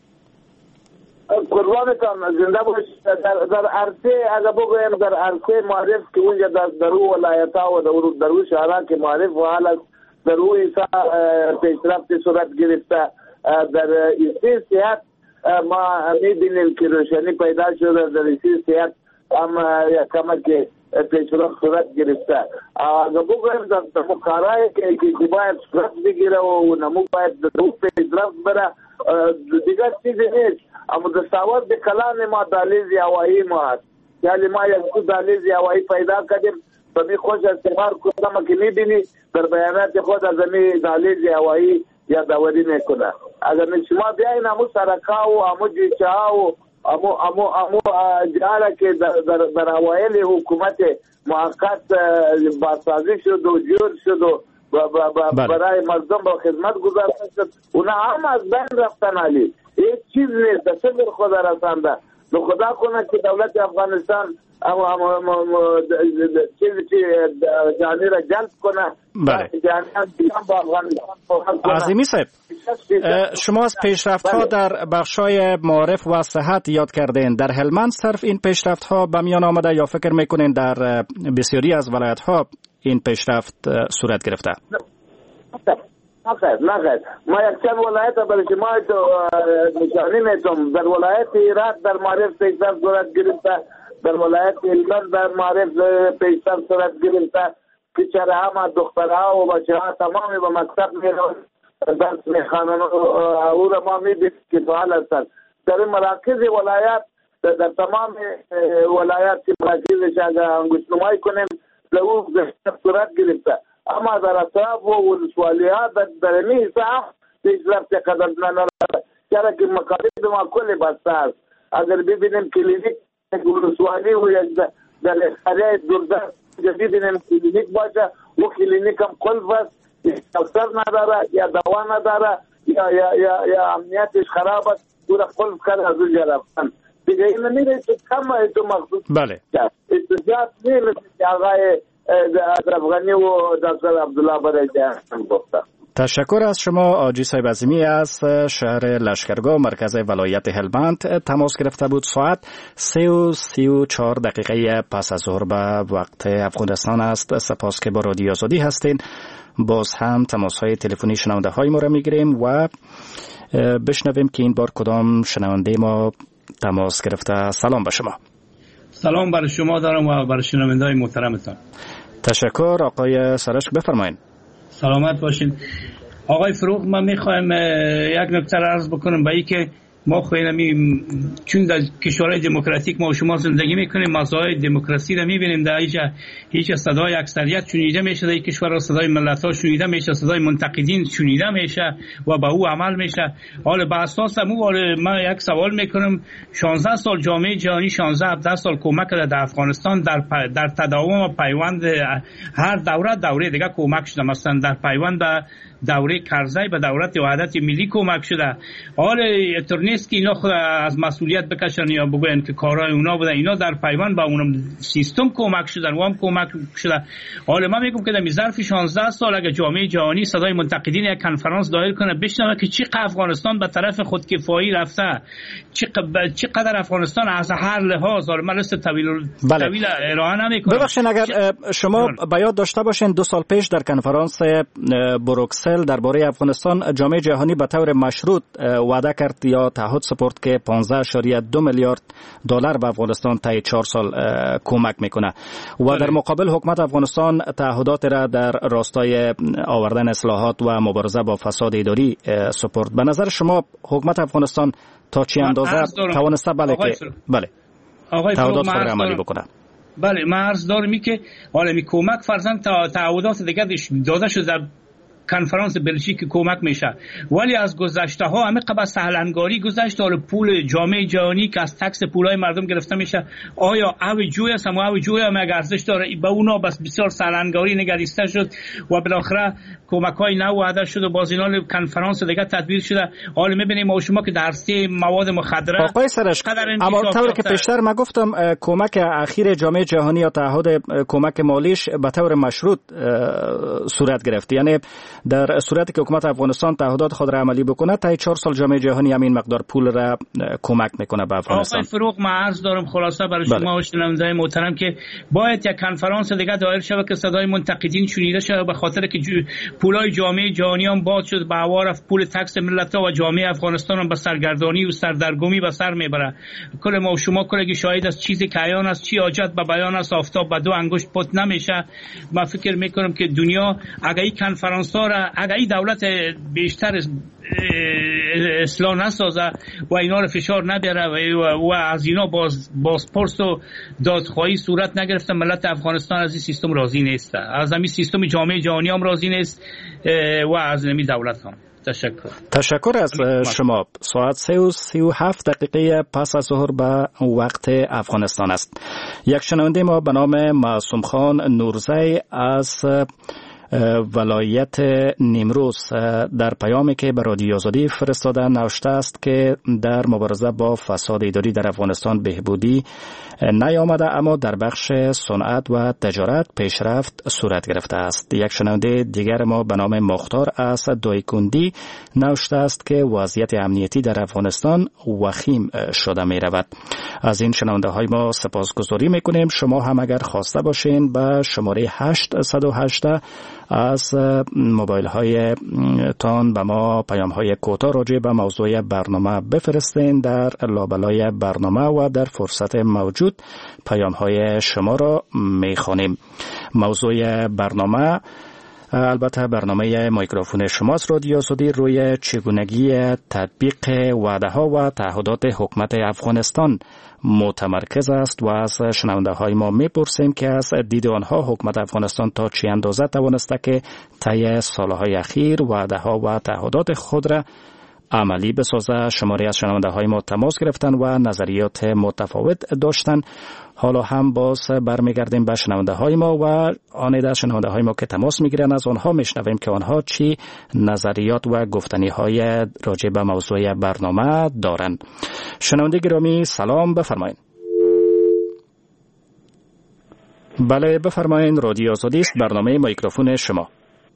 قربانتان زنده باشید. در عرصه اگر بگویم در عرصه معرف که اونجا در او ولایت ها و در او شهرها که معرف و حال در او ایسا پیشرفت صورت گرفته. در ایسی صحت ما میبینیم که روشنی پیدا شده. در ایسی صحت هم کمک که پیشرفت صورت گرفته. اگر بگویم در مقارای که باید صورت بگیره و نمو باید در او پیشرفت بره، دیگر چیزی نیست. اما دستاورد کلان ما دهلیز هوایی ما هست. یعنی ما یک دهلیز هوایی پیدا کردیم. بمی خوش استعمال کنم که میبینی در بیانات خود از امی دهلیز هوایی یادآوری میکنه. اگر شما بیاین امو سرکا و امو جیچه ها و امو جهاره که در اوایل حکومت موقت بازسازی شد و جور شد و برای مردم با خدمت گذاشته شد، اونا هم از بین رفتن. علی هیچ چیز نیست، صبر خدا رسانده. نو خدا کنه که دولت افغانستان چیزی که جانی را جلب کنه. عظیمی صاحب، شما از پیشرفت ها در بخشای معارف و صحت یاد کردین. در هلمند صرف این پیشرفت ها به میان آمده یا فکر میکنین در بسیاری از ولایت ها این پیشرفت صورت گرفته؟ نه ما یک چند ولایت برای شما نشانی میتونم. در ولایت هرات در معرف پیشرفت صورت گرفته. در ولایت هلمند در معرف پیشرفت صورت گرفته که چرا دخترها و بچه ها تمامی به مکتب میرون، درس میخوانن. او را ما میبینیم که فعال هستند. در مراکز ولایت، در تمام ولایت که مراکزش اگر انگشتنمایی کنیم در او صورت گرفته. اما در اطراف و ولسوالی ها در امی حساب پیشرفت قدر نداره. چرا که مکاتب ما کلی بسته است. اگر ببینیم کلینیک ولسوالی و در خریه دوردست ببینیم کلینیک باشه و کلینیک هم قلب است، دکتر نداره یا دوا نداره یا امنیتش خراب است، او را قلب کرد از اونجا رفتن. دیگه این نمیره که کم تو مخصوص بله استجاب نیست که آقای افغانی و دکتر عبدالله برای جهان گفته. تشکر از شما. آجی صاحب عظیمی از شهر لشکرگاه مرکز ولایت هلمند تماس گرفته بود. ساعت 3:34 پس از ظهر به وقت افغانستان است. سپاس که با رادیو آزادی هستین. باز هم تماس های تلفنی شنونده های ما را میگیریم و بشنویم که این بار کدام شنونده ما تماس گرفته. سلام به شما. سلام بر شما دارم و بر شنونده های محترمتان. تشکر. آقای سرشک بفرمایید. سلامت باشین. آقای فروغ، من میخوایم یک نکته عرض بکنم به این که ما خوینمی چون در کشورهای دموکراتیک ما و شما زندگی میکنیم، مزایای دموکراسی را میبینیم. در هیچ صدای اکثریت شنیده میشه، در این کشور صدای ملت ها شنیده میشه، صدای منتقدین شنیده میشه و به او عمل میشه. حالا به اساس من یک سوال میکنم، 16 سال جامعه جهانی 16-17 سال کمک کرده در افغانستان، در تداوم و پیوند هر دوره دیگه کمک شده. مثلا در پیوند به دوره کرزی به دولت وحدت ملی کمک شده. حالا اینطور نیست که اینا خود از مسئولیت بکشن یا بگوین که کارهای اونا بوده. اینا در پیوند با اونم سیستم کمک شدن و هم کمک شده. حالا من میگم که در ظرف 16 سال اگه جامعه جهانی صدای منتقدین یک کنفرانس دایر کنه، بشنوه که چقدر افغانستان به طرف خودکفایی رفته، چقدر افغانستان از هر لحاظ، من لست طویل ارائه نمیکنم. ببخشید اگر شما به یاد داشته باشین 2 سال پیش در کنفرانس بروکسل درباره افغانستان جامعه جهانی به طور مشروط وعده کرد یا تعهد سپرد که 15.2 میلیارد دلار به افغانستان طی 4 سال کمک میکنه و در مقابل حکومت افغانستان تعهدات را در راستای آوردن اصلاحات و مبارزه با فساد اداری سپرد. به نظر شما حکومت افغانستان تا چه اندازه توانسته بله تعهدات خود را عملی بکنه؟ بله، من عرض دارم که حالا کمک فرضاً تعهدات دیگه داده شده در کنفرانس بلژیک کمک میشه، ولی از گذشته ها همه قبل سهلنگاری گذشته. حالا پول جامعه جهانی که از تکس پولای مردم گرفته میشه، آیا اوی جوی است؟ اما اوی جوی هم اگر ارزش داره به اونا بس بسیار سهلنگاری نگریسته شد و بالاخره کمک های نو وعده شد و باز اینا کنفرانس دیگه تدبیر شده. حالا میبینیم ما شما که در عرصه مواد مخدره آقای سرش، اما طوری که پیشتر من گفتم کمک اخیر جامعه جهانی یا تعهد کمک مالیش به طور مشروط صورت گرفت، یعنی در صورتی که حکومت افغانستان تعهدات خود را عملی بکنه تا 4 سال جامعه جهانی همین مقدار پول را کمک میکنه به افغانستان. آقای فروغ، من عرض دارم خلاصه برای شما و شنونده‌های محترم که باید یک کنفرانس دیگه دایر شود که صدای منتقدین شنیده شود، به خاطر که پولای جامعه جهانی هم باز شد به هوا رفت، پول تکس ملت و جامعه افغانستان هم به سرگردانی و سردرگمی به سر میبره. کل ما و شما کلگی شاهد از چیزی که عیان است، چی حاجت به بیان است، آفتاب به 2 انگشت پت نمیشه. من فکر میکنم که دنیا اگه این کنفرانس ها را اگه این دولت بیشتر اصلاح نسازه و اینا رو فشار نبره و از اینا بازپرس و دادخواهی صورت نگرفته، ملت افغانستان از این سیستم راضی نیست، از همین سیستم جامعه جهانی هم راضی نیست و از همین دولت هم. تشکر از شما. ساعت 3:37 پس از ظهر به وقت افغانستان است. یک شنونده ما به نام معصوم خان نورزی از ولایت نیمروز در پیامی که به رادیو آزادی فرستاده نوشته است که در مبارزه با فساد اداری در افغانستان بهبودی نیامده، اما در بخش صنعت و تجارت پیشرفت صورت گرفته است. یک شنونده دیگر ما به نام مختار از دایکندی نوشته است که وضعیت امنیتی در افغانستان وخیم شده می رود. از این شنونده های ما سپاسگزاری می کنیم. شما هم اگر خواسته باشین به شماره 818 از موبایل های تان به ما پیام های کوتاه راجع به موضوع برنامه بفرستین. در لابلای برنامه و در فرصت موجود پیام های شما را میخوانیم. موضوع برنامه البته برنامه میکروفون شماست رادیو آزادی روی چگونگی تطبیق وعده ها و تعهدات حکومت افغانستان متمرکز است و از شنونده های ما میپرسیم که از دید آنها حکومت افغانستان تا چه اندازه توانسته که طی سالهای اخیر وعده ها و تعهدات خود را عملی بسازه. شماری از شنونده های ما تماس گرفتن و نظریات متفاوت داشتن. حالا هم باز برمیگردیم به شنونده های ما و آن از شنونده های ما که تماس میگیرن از آنها میشنویم که آنها چی نظریات و گفتنی های راجع به موضوع برنامه دارن. شنونده گرامی سلام، بفرمایید. بله بفرمایید، رادیو آزادی است، برنامه میکروفون شما.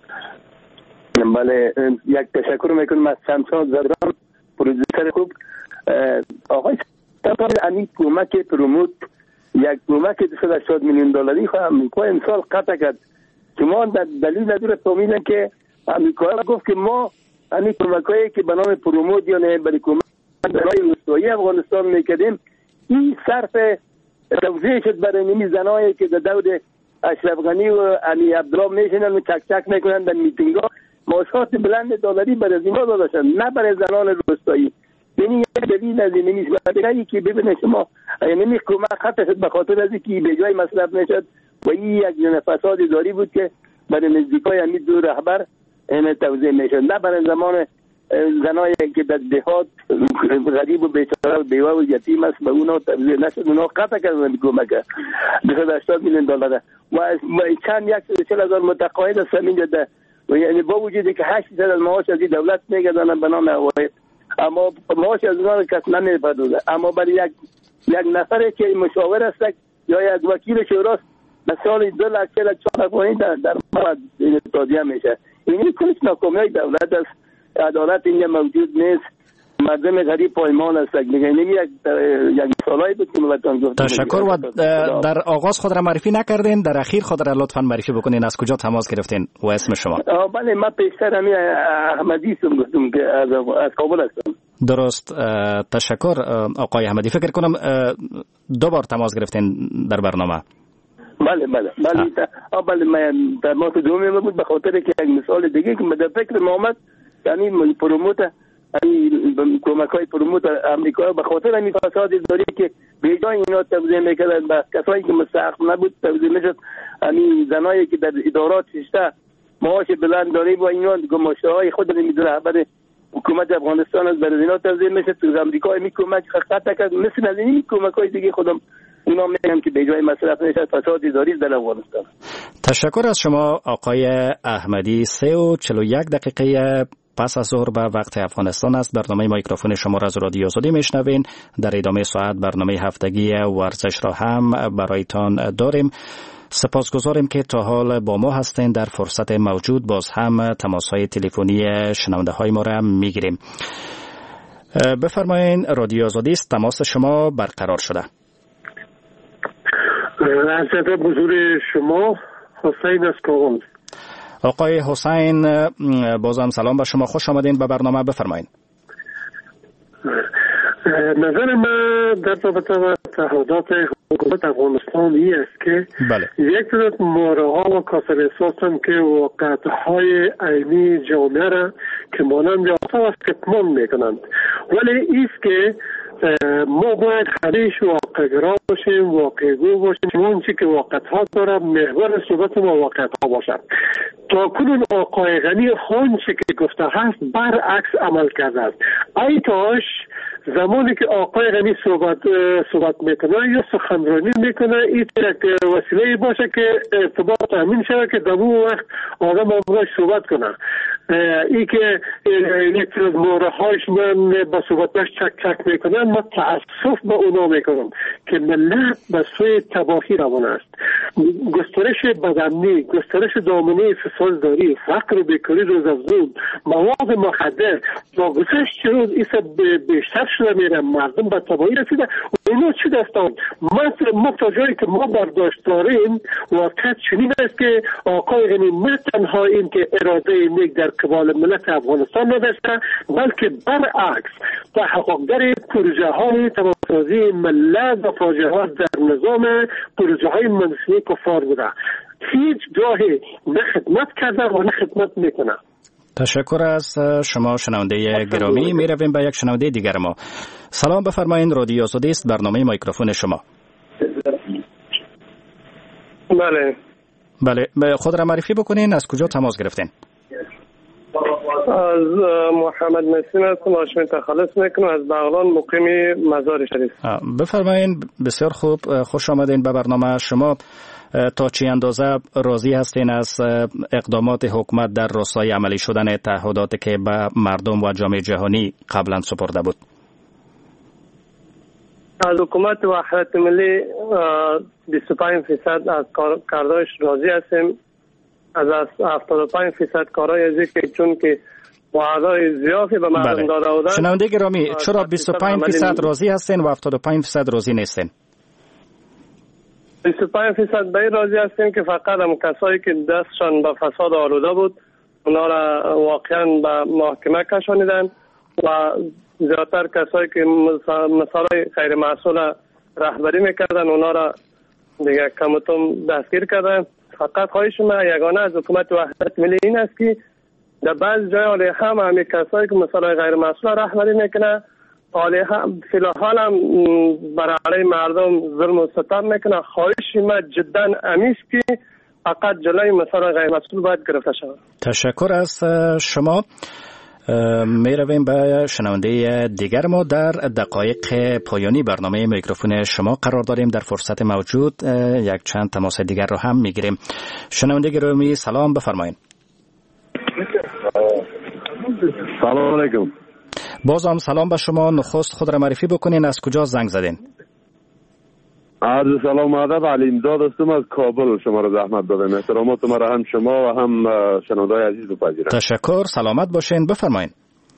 بله، یک تشکر میکنم از شمشاد زدران، پرودوسر خوب. آقای سلطان، امی کمک پروموت یک کمک $280 میلیون خواهم امریکا امسال قطع کرد که ما دلیل نداره فهمیدن که امریکا گفت که ما امی کمکایی که به نام پروموت یا برای کمک برای روستایی افغانستان میکردیم این صرف توزیع شد برای نمی زنایی که در دور اشرف غنی و علی عبدالله میشنن و چک چک میکنن در میتینگا ماشات بلند دلاری برای زینا داده شد، نه برای زنان روستایی. یعنی یک دلیل از این نیست. برای که ببینه شما یعنی کمک خط شد به خاطر از اینکه به جای مصرف نشد و این یک فساد اداری بود که برای نزدیکای همین دو رهبر این توزیع میشد، نه برای زمان زنایی که در دهات غریب و بیچاره و بیوه و یتیم است به اونا توزیع نشد. اونا قطع کردن کمک $280 میلیون و چند 140,000 متقاعد است همینجا ده. و یعنی با وجودی که 8% از معاش از دولت میگردن به نام عواید، اما معاش از اونها کس نمیپردازه. اما برای یک نفر که مشاور است یا یک وکیل شوراست به سال 2,40,000 در مورد تادیه میشه. این کلش ناکامی دولت است. عدالت اینجا موجود نیست. مردم غریب پایمان است. میگن یک سالایی بود که ملتان گفت. تشکر. و در آغاز خود را معرفی نکردین، در اخیر خود را لطفاً معرفی بکنین. از کجا تماس گرفتین و اسم شما؟ بله، من پیشتر همین احمدی گفتم که از کابل هستم. درست. تشکر آقای احمدی. فکر کنم 2 بار تماس گرفتین در برنامه. بله من تماس دومی بود به خاطر که یک مثال دیگه که در فکر محمد یعنی پروموت یعنی کمک‌های پروموت امریکا به خاطر همین فساد اداری که به جای اینا توزیع میکردن به کسایی که مستحق نبود توزیع میشد. همین زنایی که در ادارات ششته معاش بلند داری و اینا گماشته‌های خود نمیدونه رهبر حکومت افغانستان از برای اینا توزیع میشد. تو امریکا همین کمک قطع کرد. مثل از این کمک‌های دیگه خودم اونا میگم که به جای مصرف نشد فساد اداری در افغانستان. تشکر از شما آقای احمدی. 3:41 پس از ظهر به وقت افغانستان است. برنامه میکروفون شما را از رادیو آزادی میشنوین. در ادامه ساعت برنامه هفتگی ورزش را هم برایتان داریم. سپاسگزاریم که تا حال با ما هستین. در فرصت موجود باز هم تماس‌های تلفنی شنونده های ما را میگیریم. بفرمایین، رادیو آزادی است، تماس شما برقرار شده. از ادب حضور شما، حسین از کاغل. آقای حسین، بازم سلام به شما، خوش آمدین به برنامه. بفرمایید. نظر من در رابطه با تعهدات حکومت افغانستان این است که یک طرف مورها و کاسر احساسم که واقعیت‌های عینی جامعه را که مانند یافته و کتمان میکنند، ولی ایست که ما باید خریش واقع‌گرا باشیم، واقع‌گو باشیم. چون چی که واقعیت‌ها داره محور صحبت ما واقعیت‌ها باشد. تا کنون آقای غنی خان چی که گفته هست برعکس عمل کرده است. ای کاش زمانی که آقای غنی صحبت میکنه یا سخنرانی میکنه این یک وسیله باشه که ارتباط تامین شود که در اون وقت آدم باید صحبت کنه. این که یک از مورهاش من با صحبتش چک چک میکنن، من تأسف به اونا میکنم که ملت به سوی تباهی روان است. گسترش بدامنی، گسترش دامنه فسادداری، فقر و بیکاری روز از روز، مواد مخدر با گذشت روز ایسا بیشتر شده میره، مردم به تباهی رسیده. اونا چی دستان؟ ما تا جایی که ما برداشت داریم واقعیت چنین است که آقای غنی نه تنها این که اراده نیک در قبال ملت افغانستان نداشته، بلکه برعکس تحققگر پروژه های تباهی ملت و فاجعه ها در نظام پروژه های منصفی کفار بوده. هیچ جاهی نه خدمت کرده و نه خدمت میکنه. تشکر از شما شنونده گرامی. می رویم به یک شنونده دیگر ما. سلام، بفرمایید، رادیو آزادی است، برنامه میکروفون شما. بله. خود را معرفی بکنین، از کجا تماس گرفتین؟ از محمد نسیم هستم، هاشمی تخلص میکنم از بغلان مقیم مزار شریف. بفرمایین. بسیار خوب، خوش آمدین به برنامه. شما تا چه اندازه راضی هستین از اقدامات حکومت در راستای عملی شدن تعهداتی که به مردم و جامعه جهانی قبلا سپرده بود؟ از حکومت وحدت ملی 25% از کاردارش راضی هستیم. از 75% کارهای ازی که چون که وعدای زیادی به مردم داده بودن. شنونده گرامی، چرا 25% راضی هستین و 75% راضی نیستین؟ 25% به این راضی هستیم که فقط هم کسایی که دستشان به فساد آلوده بود اونا را واقعا به محکمه کشانیدن و زیادتر کسایی که مسائل غیر مسئول رهبری میکردن اونا را دیگه کمتون دستگیر کردن. فقط خواهش ما یگانه از حکومت وحدت ملی این است که در بعض جای عالی هم همه کسایی که مسائل غیر مسئول رهبری میکنه عالی هم فی الحال هم برای مردم ظلم و ستم میکنه. خواهش ما جدا امیست که فقط جلوی مسائل غیر مسئول باید گرفته شود. تشکر از شما. می رویم به شنونده دیگر. ما در دقایق پایانی برنامه میکروفون شما قرار داریم. در فرصت موجود یک چند تماس دیگر رو هم میگیریم. شنونده گرامی سلام، بفرمایید. سلام علیکم. بازم سلام به شما. نخست خود را معرفی بکنین، از کجا زنگ زدین؟ عرض سلام و ادب، علی امداد هستم از کابل. شما را زحمت دادم. احترامات مرا هم شما و هم شنونده‌های عزیز بپذیرم. تشکر، سلامت باشین. بفرمایید.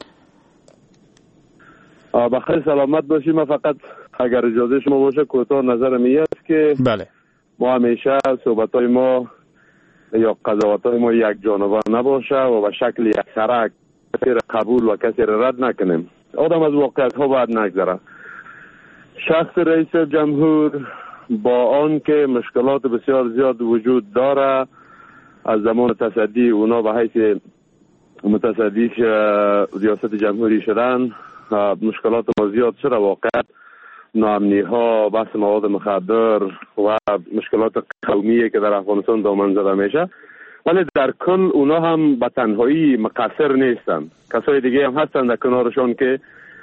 بخیر سلامت باشیم. من فقط اگر اجازه شما باشه کوتاه نظرم این است که بله، ما همیشه صحبت‌های ما یا قضاوت‌های ما یک جانبه نباشه و به شکل یک سرک کسی را قبول و کسی را رد نکنیم. آدم از واقعیت‌ها باید نگذره. شخص رئیس جمهور با آن که مشکلات بسیار زیاد وجود داره، از زمان تصدی اونا به حیث متصدی ریاست جمهوری شدن، مشکلات ما زیاد شده. واقعا ناامنی ها، بحث مواد مخدر و مشکلات قومی که در افغانستان دامن زده میشه، ولی در کل اونا هم به تنهایی مقصر نیستن. کسای دیگه هم هستن در کنارشان که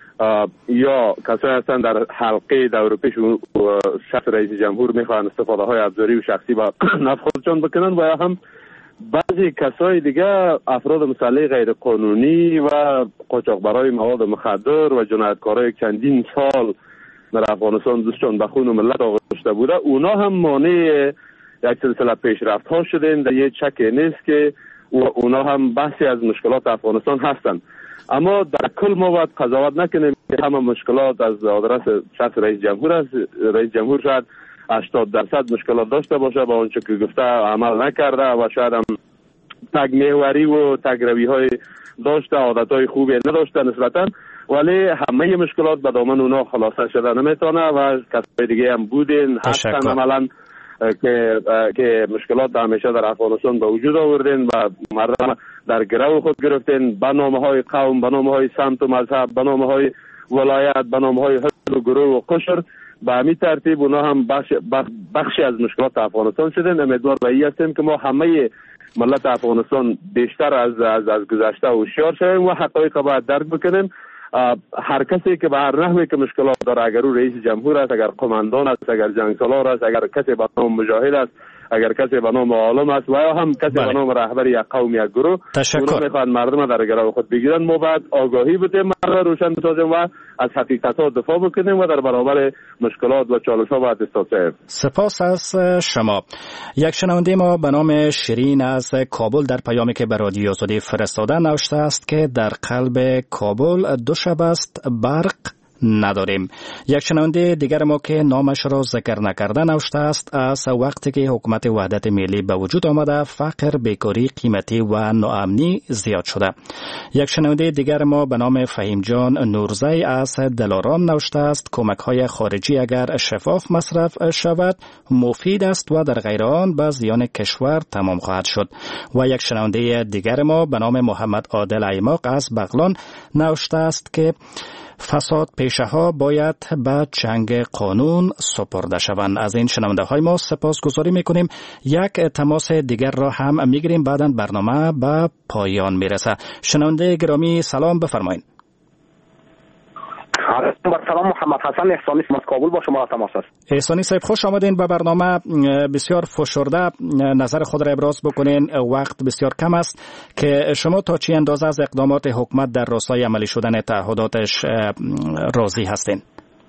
یا کسایی هستن در حلقه دور پیش شخص رئیس جمهور میخوان استفاده های ابزاری و شخصی با نفع خودشان بکنن، و یا هم بعضی کسای دیگه افراد مسلح غیر قانونی و قاچاقبرای مواد مخدر و جنایتکارای چندین سال در افغانستان دستشان به خون ملت آغشته بوده، اونا هم مانع یک سلسله پیشرفت ها شدن. در یه چک نیست که اونا هم بحثی از مشکلات افغانستان هستن. اما در کل ما باید قضاوت نکنیم که همه مشکلات از آدرس شخص رئیس جمهور است. رئیس جمهور شاید 80% مشکلات داشته باشه، با اونچه که گفته عمل نکرده و شاید هم تگ محوری و تگ روی های داشته، عادت های خوبی نداشته نسبتا، ولی همه مشکلات به دامن اونا خلاصه شده نمیتونه و کسای دیگه هم بودین هستن عملا که مشکلات همیشه در افغانستان به وجود آوردین و مردم در گرو خود گرفتین به نامه های قوم، به نامه های سمت و مذهب، به نامه های ولایت، به نامه های حزب و گروه و قشر. به همین ترتیب اونا هم بخشی از مشکلات افغانستان شدن. امیدوار به این هستیم که ما همه ملت افغانستان بیشتر از گذشته هوشیار شویم و حقایق باید درک بکنیم. هر کسی که به هر نحوی که مشکلات داره، اگر او رئیس جمهور است، اگر قماندان است، اگر جنگسالار است، اگر کسی به نام مجاهد است، اگر کسی به نام عالم است و یا هم کسی به نام رهبر یک قوم یا گروه، اونا میخوان مردم در گرو خود بگیرن. ما باید آگاهی بدیم، مردم روشن بسازیم و از حقیقت‌ها دفاع بکنیم و در برابر مشکلات و چالش‌ها باید ایستاد. سپاس از شما. یک شنونده ما به نام شیرین از کابل در پیامی که به رادیو آزادی فرستاده نوشته است که در قلب کابل 2 شب است برق نداریم. یک شنونده دیگر ما که نامش را ذکر نکرده نوشته است از وقتی که حکومت وحدت ملی به وجود آمده فقر، بیکاری، قیمتی و ناامنی زیاد شده. یک شنونده دیگر ما به نام فهیم جان نورزی از دلارام نوشته است کمک های خارجی اگر شفاف مصرف شود مفید است و در غیر آن به زیان کشور تمام خواهد شد. و یک شنونده دیگر ما به نام محمد عادل ایماق از بغلان نوشته است که فساد پیشه ها باید به چنگ قانون سپرده شوند. از این شنونده های ما سپاسگزاری میکنیم. یک تماس دیگر را هم میگیریم، بعداً برنامه به پایان میرسه. شنونده گرامی سلام، بفرمایید. سلام، محمد حسن احسانی از کابل با شما تماس است. احسانی صاحب خوش آمدین به برنامه. بسیار فشرده نظر خود را ابراز بکنین، وقت بسیار کم است، که شما تا چه اندازه از اقدامات حکومت در راستای عملی شدن تعهداتش راضی هستین؟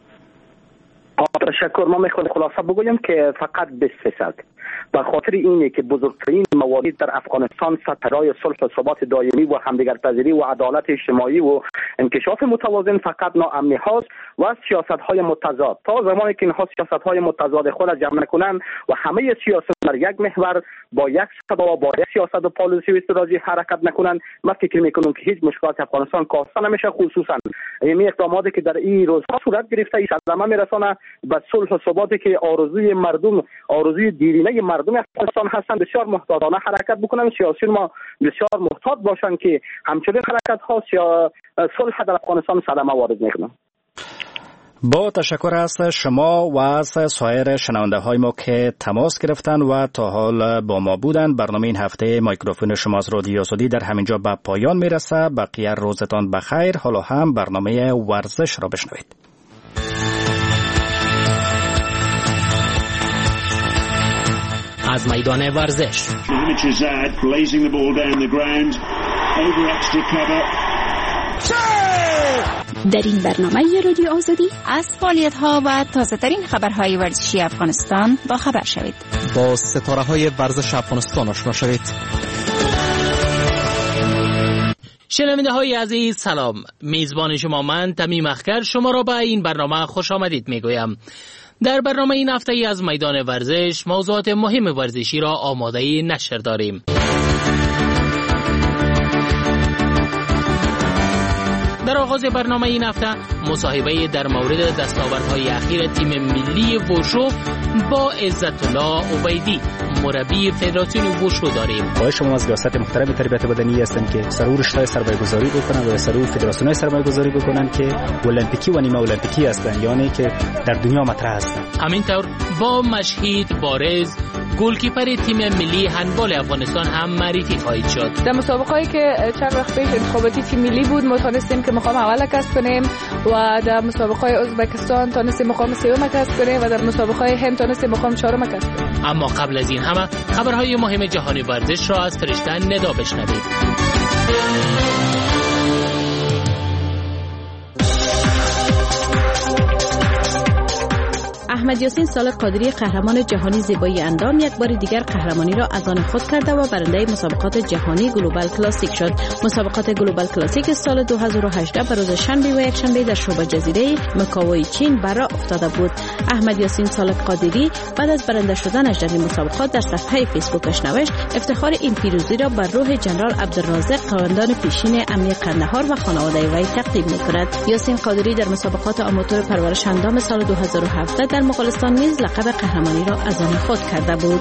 تشکر. ما میخوام خلاصه بگویم که فقط 20%. به خاطر اینه که بزرگترین موارد در افغانستان سترای صلح و ثبات دائمی و همدیگرپذیری و عدالت اجتماعی و انکشاف متوازن فقط ناامنی هاست و سیاست های متضاد. تا زمانی که اینها سیاست های متضاد خود را جمع نکنند و همه سیاست در یک محور با یک صدا و با یک سیاست و پالیسی و استراتژی حرکت نکنند، ما فکر میکنم که هیچ مشکلات افغانستان کاسته نمیشه. خصوصا این اقداماتی که در این روزها صورت گرفته این صدمه میرسانه به صلح و ثباتی که آرزوی مردم، آرزوی دیرینه مردم افغانستان هستند. بسیار محتاطانه حرکت بکنن، سیاسیون ما بسیار محتاط باشن که همچنین حرکت ها صلح در افغانستان صدمه وارد میکنن. با تشکر از شما و از سایر شنونده های ما که تماس گرفتن و تا حال با ما بودند. برنامه این هفته مایکروفون شما از رادیو آزادی در همینجا به پایان میرسه. بقیه روزتان بخیر. حالا هم برنامه ورزش را بشنوید. از میدان ورزش در این برنامه رادیو آزادی از فعالیت‌ها و تازه‌ترین خبرهای ورزشی افغانستان با خبر شوید. با ستاره‌های ورزش افغانستان آشنا شوید. شنونده‌های عزیز سلام. میزبان شما من تمیم اخگر شما را به این برنامه خوش آمدید میگویم. در برنامه این هفته ای از میدان ورزش موضوعات مهم ورزشی را آماده نشر داریم. در آغاز برنامه این هفته مصاحبه در مورد دستاوردهای اخیر تیم ملی وشو با عزت الله عبیدی مربی فدراسیون وشو داریم. با شما از ریاست محترم تربیت بدنی هستن که سرور رشته سرمایه‌گذاری بکنن و سرور فدراسیون سرمایه‌گذاری بکنن که المپیکی و نیمه المپیکی هستن، یعنی که در دنیا مطرح هستن. همینطور با مشهید بارز گلکیپر تیم ملی هندبال افغانستان هم معرفی خواهید شد. در مسابقه‌ای که چند وقت پیش انتخاباتی تیم ملی بود ما تونستیم که مقام اول کسب کنیم و در مسابقه‌های ازبکستان تونستیم مقام سوم کسب کنیم و در مسابقه‌های هند تونستیم مقام چهارم کسب کنیم. اما قبل از این همه خبرهای مهم جهانی ورزش را از فرشته ندا بشنوید. احمد یاسین صالح قادری قهرمان جهانی زیبایی اندام یک بار دیگر قهرمانی را از آن خود کرده و برنده مسابقات جهانی گلوبال کلاسیک شد. مسابقات گلوبال کلاسیک سال 2018 به روز شنبه و یک شنبه در شبه جزیره مکاوی چین برا افتاده بود. احمد یاسین صالح قادری بعد از برنده شدنش در این مسابقات در صفحه فیسبوکش نوشت افتخار این پیروزی را بر روح جنرال عبدالرازق قماندان پیشین امنیه قندهار و خانواده وی تقدیم می‌کند. یاسین قادری در مسابقات آماتور پرورش اندام سال 2017 در مغولستان نیز لقب قهرمانی را از آن خود کرده بود.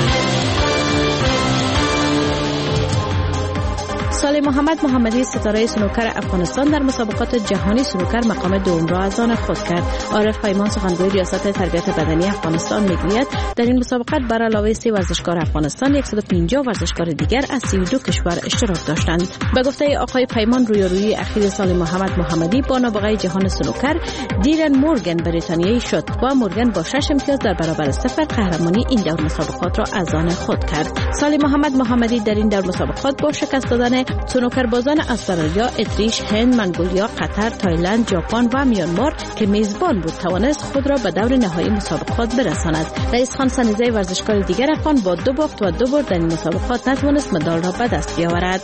صالح محمد محمدی ستاره سنوکر افغانستان در مسابقات جهانی سنوکر مقام دوم را از آن خود کرد. عارف پیمان سخنگوی ریاست تربیت بدنی افغانستان میگوید در این مسابقات بر علاوه 30 ورزشکار افغانستان 150 ورزشکار دیگر از 32 کشور اشتراک داشتند. به گفته آقای پیمان رویارویی اخیر صالح محمد محمدی با نابغه جهان سنوکر دیرن مورگن بریتانیایی شد و مورگن با 6 امتیاز در برابر 0 قهرمانی این دور مسابقات را از آن خود کرد. صالح محمد محمدی در این دور مسابقات با شکست دادن سنوکربازان استرالیا، اتریش، هند، منگولیا، قطر، تایلند، ژاپن و میانمار که میزبان بود توانست خود را به دور نهایی مسابقات برساند. رئیس خان سنیزه ورزشکار دیگر افغان با 2 باخت و 2 برد در این مسابقات نتوانست مدال را به دست بیاورد.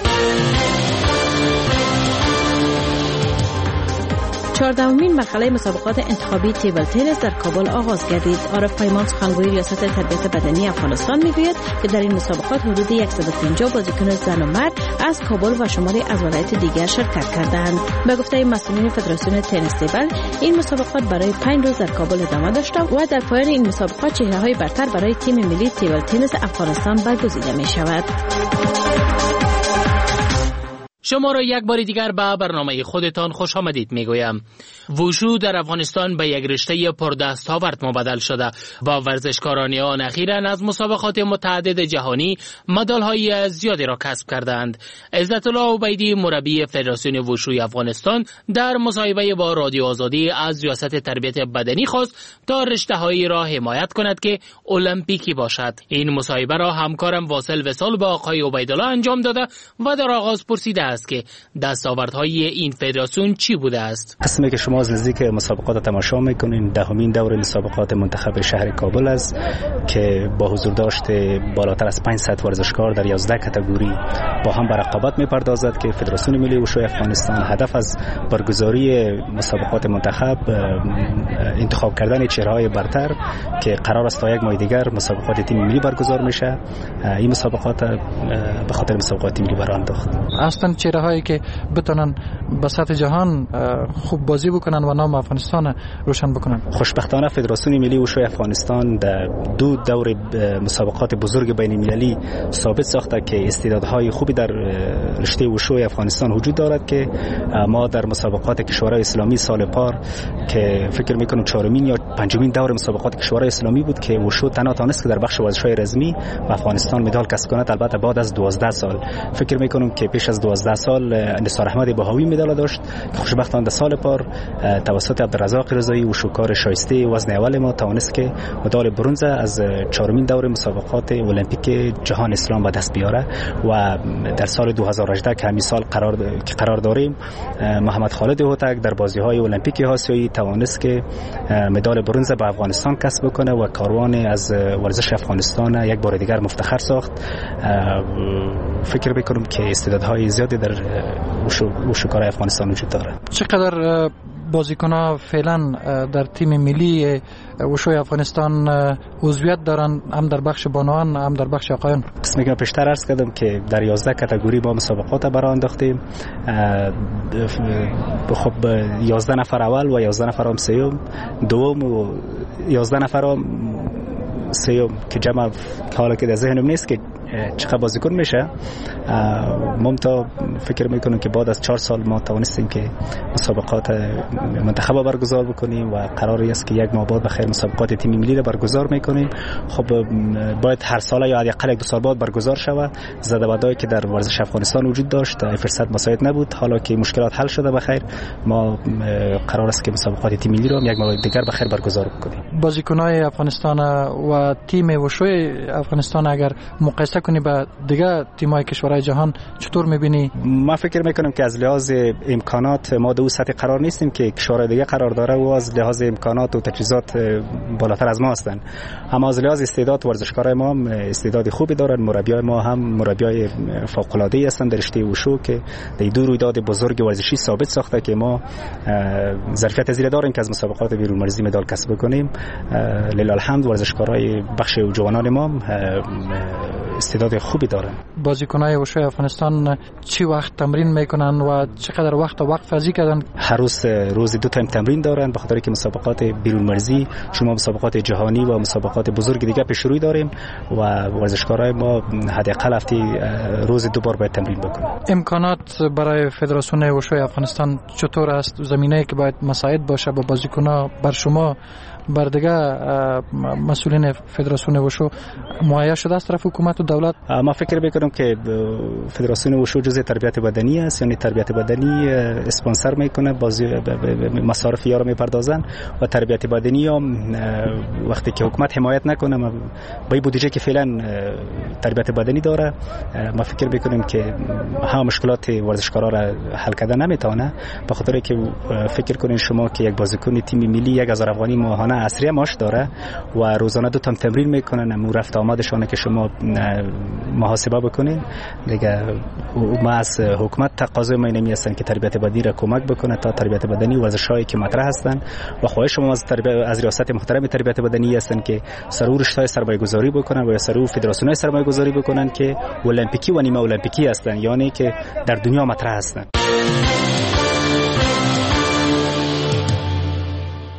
14مین مرحله مسابقات انتخابی تیبل تنیس در کابل آغاز گردید. عارف پیمان سخنگوی ریاست تربیت بدنی افغانستان میگوید که در این مسابقات حدود 150 بازیکن زن و مرد از کابل و شماری از ولایت دیگر شرکت کردند. به گفته مسئولین فدراسیون تنیس تیبل این مسابقات برای 5 روز در کابل ادامه داشته و در پایان این مسابقات چهره‌های برتر برای تیم ملی تیبل تنیس افغانستان برگزیده می‌شود. شما را یک بار دیگر به برنامه خودتان خوش آمدید میگویم. وشو در افغانستان به یک رشته پردستاورد مبدل شده و ورزشکاران آن اخیراً از مسابقات متعدد جهانی مدال‌های زیادی را کسب کردند. عزت الله عبیدی مربی فدراسیون وشوی افغانستان در مصاحبه با رادیو آزادی از ریاست تربیت بدنی خواست تا رشته‌هایی را حمایت کند که المپیکی باشد. این مصاحبه را همکارم واصل وصال با آقای عبیدالله انجام داده و در آغاز پرسیده است که دستاوردهای این فدراسیون چی بوده است. قسمی که شما از نزدیک مسابقات تماشا میکنین دهمین دور مسابقات منتخب شهر کابل است که با حضور داشته بالاتر از 500 ورزشکار در 11 کاتگوری با هم به رقابت میپردازد که فدراسیون ملی وشوی افغانستان هدف از برگزاری مسابقات منتخب انتخاب کردن چهره‌های برتر که قرار است تا یک ماه دیگر مسابقات تیم ملی برگزار میشه. این مسابقات به خاطر مسابقات تیم ملی برآمد انداخت. اصلا چهره‌هایی که بتونن به سطح جهان خوب بازی بکنن و نام افغانستان روشن بکنن. خوشبختانه فدراسیون ملی وشوی افغانستان در دو دور مسابقات بزرگ بین المللی ثابت ساخته که استعدادهای خوبی در رشته وشوی افغانستان وجود دارد که ما در مسابقات کشورهای اسلامی سال پار که فکر میکنم 4مین یا 5مین دور مسابقات کشورهای اسلامی بود که وشو تنها تانست که در بخش ورزش‌های رزمی و افغانستان مدال کسب کند، البته بعد از 12 سال. فکر میکنم که پیش از 12 سال نثار احمد بهاوی مدال داشت که خوشبختانه در سال پار توسط عبدالرزاق رضایی وشوکار شایسته وزن اول ما توانست که مدال برنز از 4مین دور مسابقات المپیک جهان اسلام به دست بیاره و در سال 2018 که همین سال قرار داریم محمد خالد هوتک در بازی‌های المپیک آسیایی توانست که مدال برنز به افغانستان کسب کنه و کاروان از ورزش افغانستان یک بار دیگر مفتخر ساخت. فکر می‌کنم که استعدادهای زیادی در وشوکارای افغانستان وجود داره. چقدر بازیکن‌ها فعلا در تیم ملی وشوی افغانستان عضویت دارن، هم در بخش بانوان هم در بخش آقایان؟ قسمی که پیشتر عرض کردم که در 11 کاتگوری با مسابقات برای انداختیم. خب 11 نفر اول و 11 نفر هم سوم، دوم و 11 نفر هم سوم که جمع حالا که در ذهنم نیست که چقدر بازیکن میشه. ممتا فکر میکنم که بعد از 4 سال ما توانستیم که مسابقات منتخب برگزار بکنیم و قراری است که یک ماه بعد بخیر مسابقات تیم ملی را برگزار میکنیم. خب باید هر سال یا حداقل 1-2 سال بعد برگزار شود. زده‌بدایی که در ورزش افغانستان وجود داشت فرصت مساعد نبود. حالا که مشکلات حل شده بخیر ما قرار است که مسابقات تیم ملی را یک ماه دیگر بخیر برگزار بکنیم. بازیکن‌های افغانستان و تیم وشوی افغانستان اگر مقایسه کنی با دیگه تیم‌های کشورهای جهان چطور می‌بینی؟ ما فکر می‌کنم که از لحاظ امکانات ما در سطح قرار نیستیم که کشورهای دیگه قرار داره و از لحاظ امکانات و تجهیزات بالاتر از ما هستند. اما از لحاظ استعداد ورزشکارای ما استعداد خوبی دارن. مربیای ما هم مربیای فوق‌العاده‌ای هستند در رشته وشو که در دو رویداد بزرگ ورزشی ثابت ساخته که ما ظرفیت زیاد داریم که از مسابقات بیرون مرزی مدال کسب کنیم. لله الحمد ورزشکارای بخش جوانان ما استعداد خوبی دارن. بازیکن‌های وشوی افغانستان چی وقت تمرین میکنن و چقدر وقت وقفه کردن؟ هر روز 2 تایم تمرین دارن به خاطر که مسابقات بیرون مرزی شما مسابقات جهانی و مسابقات بزرگ دیگه پیش روی داریم و ورزشکارای ما حداقل هفته روز 2 بار باید تمرین بکنن. امکانات برای فدراسیون وشوی افغانستان چطور است؟ زمینه‌ای که باید مساعد باشه با بازیکن‌ها بر شما بر دیگه مسئولین فدراسیون وشو مهیا شده از طرف حکومت و دولت؟ ما فکر میکنم که فدراسیون وشو جزء تربیت بدنی است، یعنی تربیت بدنی اسپانسر میکنه، بازی مصارف ها رو میپردازن و تربیت بدنی هم وقتی که حکومت حمایت نکنه با این بودجه که فعلا تربیت بدنی داره ما فکر میکنیم که هم مشکلات ورزشکارا را حل کردن نمیتونه. به خاطر که فکر کنین شما که یک بازیکن تیم ملی 1000 افغانی ماهانه عصری ماش داره و روزانه 2 تا تمرین میکنن، امور رفت آمدشونه که شما محاسبه بکنین دیگه. ما از حکومت تقاضای ما اینمی هستن که تربیت بدنی را کمک بکنه تا تربیت بدنی و ورزش‌هایی که مطرح هستن و خواهش ما از ریاست محترم تربیت بدنی هستن که سرور رشته‌های سرمایه‌گذاری بکنن و سرور فدراسیون‌های سرمایه‌گذاری بکنن که المپیکی و نیمه المپیکی هستن، یعنی که در دنیا مطرح هستن.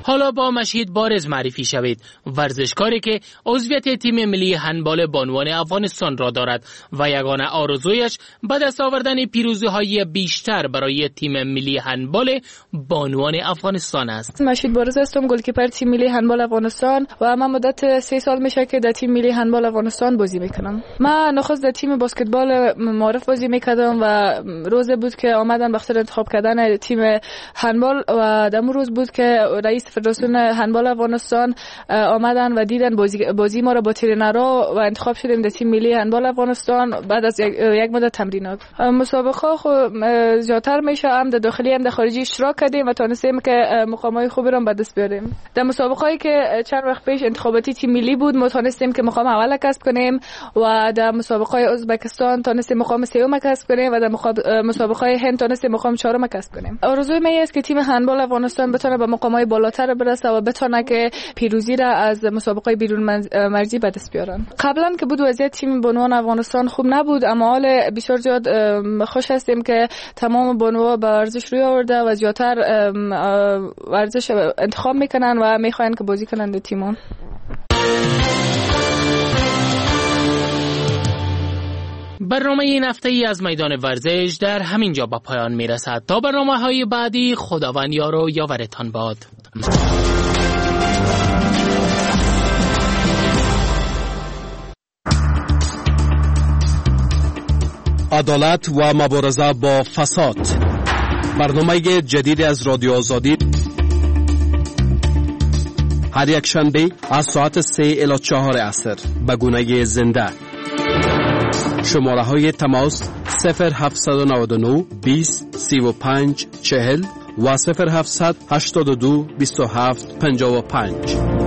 حالا با مشهد بارز معرفی شوید، ورزشکاری که عضویت تیم ملی هندبال بانوان افغانستان را دارد و یگانه آرزویش به دست آوردن پیروزی‌های بیشتر برای تیم ملی هندبال بانوان افغانستان است. مشهد بارز هستم، گلکیپر تیم ملی هندبال افغانستان و من مدت 3 سال میشه که در تیم ملی هندبال افغانستان بازی میکنم. من نخست در تیم بسکتبال معارف بازی میکردم و روز بود که آمدن به خاطر انتخاب کردن تیم هندبال و در روز بود که رئیس فدراسیون هندبال افغانستان آمدن و دیدن بازی ما را با ترینرها و انتخاب شدیم در تیم ملی هندبال افغانستان بعد از یک مدت تمرینات. مسابقه خو زیاتر میشه، هم در داخلی هم در خارجی اشتراک کردیم و تونستیم که مقامات خوبی را به دست بیاریم. در مسابقه‌ای که چند وقت پیش انتخاباتی تیم ملی بود ما تونستیم که مقام اول کسب کنیم و در مسابقه ازبکستان تونستیم مقام سوم کسب کنیم و در مسابقه هند تونستیم مقام چهارم کسب کنیم. آرزوی من است که تیم هندبال افغانستان بتونه به مقامات بالاتر برسه و بتونه که پیروزی را از مسابقه بیرون مرزی به دست بیارن. قبلا که بود وضعیت تیم بانوان افغانستان خوب نبود، اما حال بسیار زیاد خوش هستیم که تمام بانوها به ورزش روی آورده و زیاتر ورزش انتخاب میکنن و میخواین که بازی کنن در تیمون. برنامه این هفته ای از میدان ورزش در همین جا به پایان میرسد. تا برنامه‌های بعدی خداوند یار و یاورتان باد. عدالت و مبارزه با فساد، برنامه جدید از رادیو آزادی، هر یک شنبه از ساعت 3 الی 4 عصر به گونه زنده. شماره های تماس 0799 20 35 40 و 0782 27 55.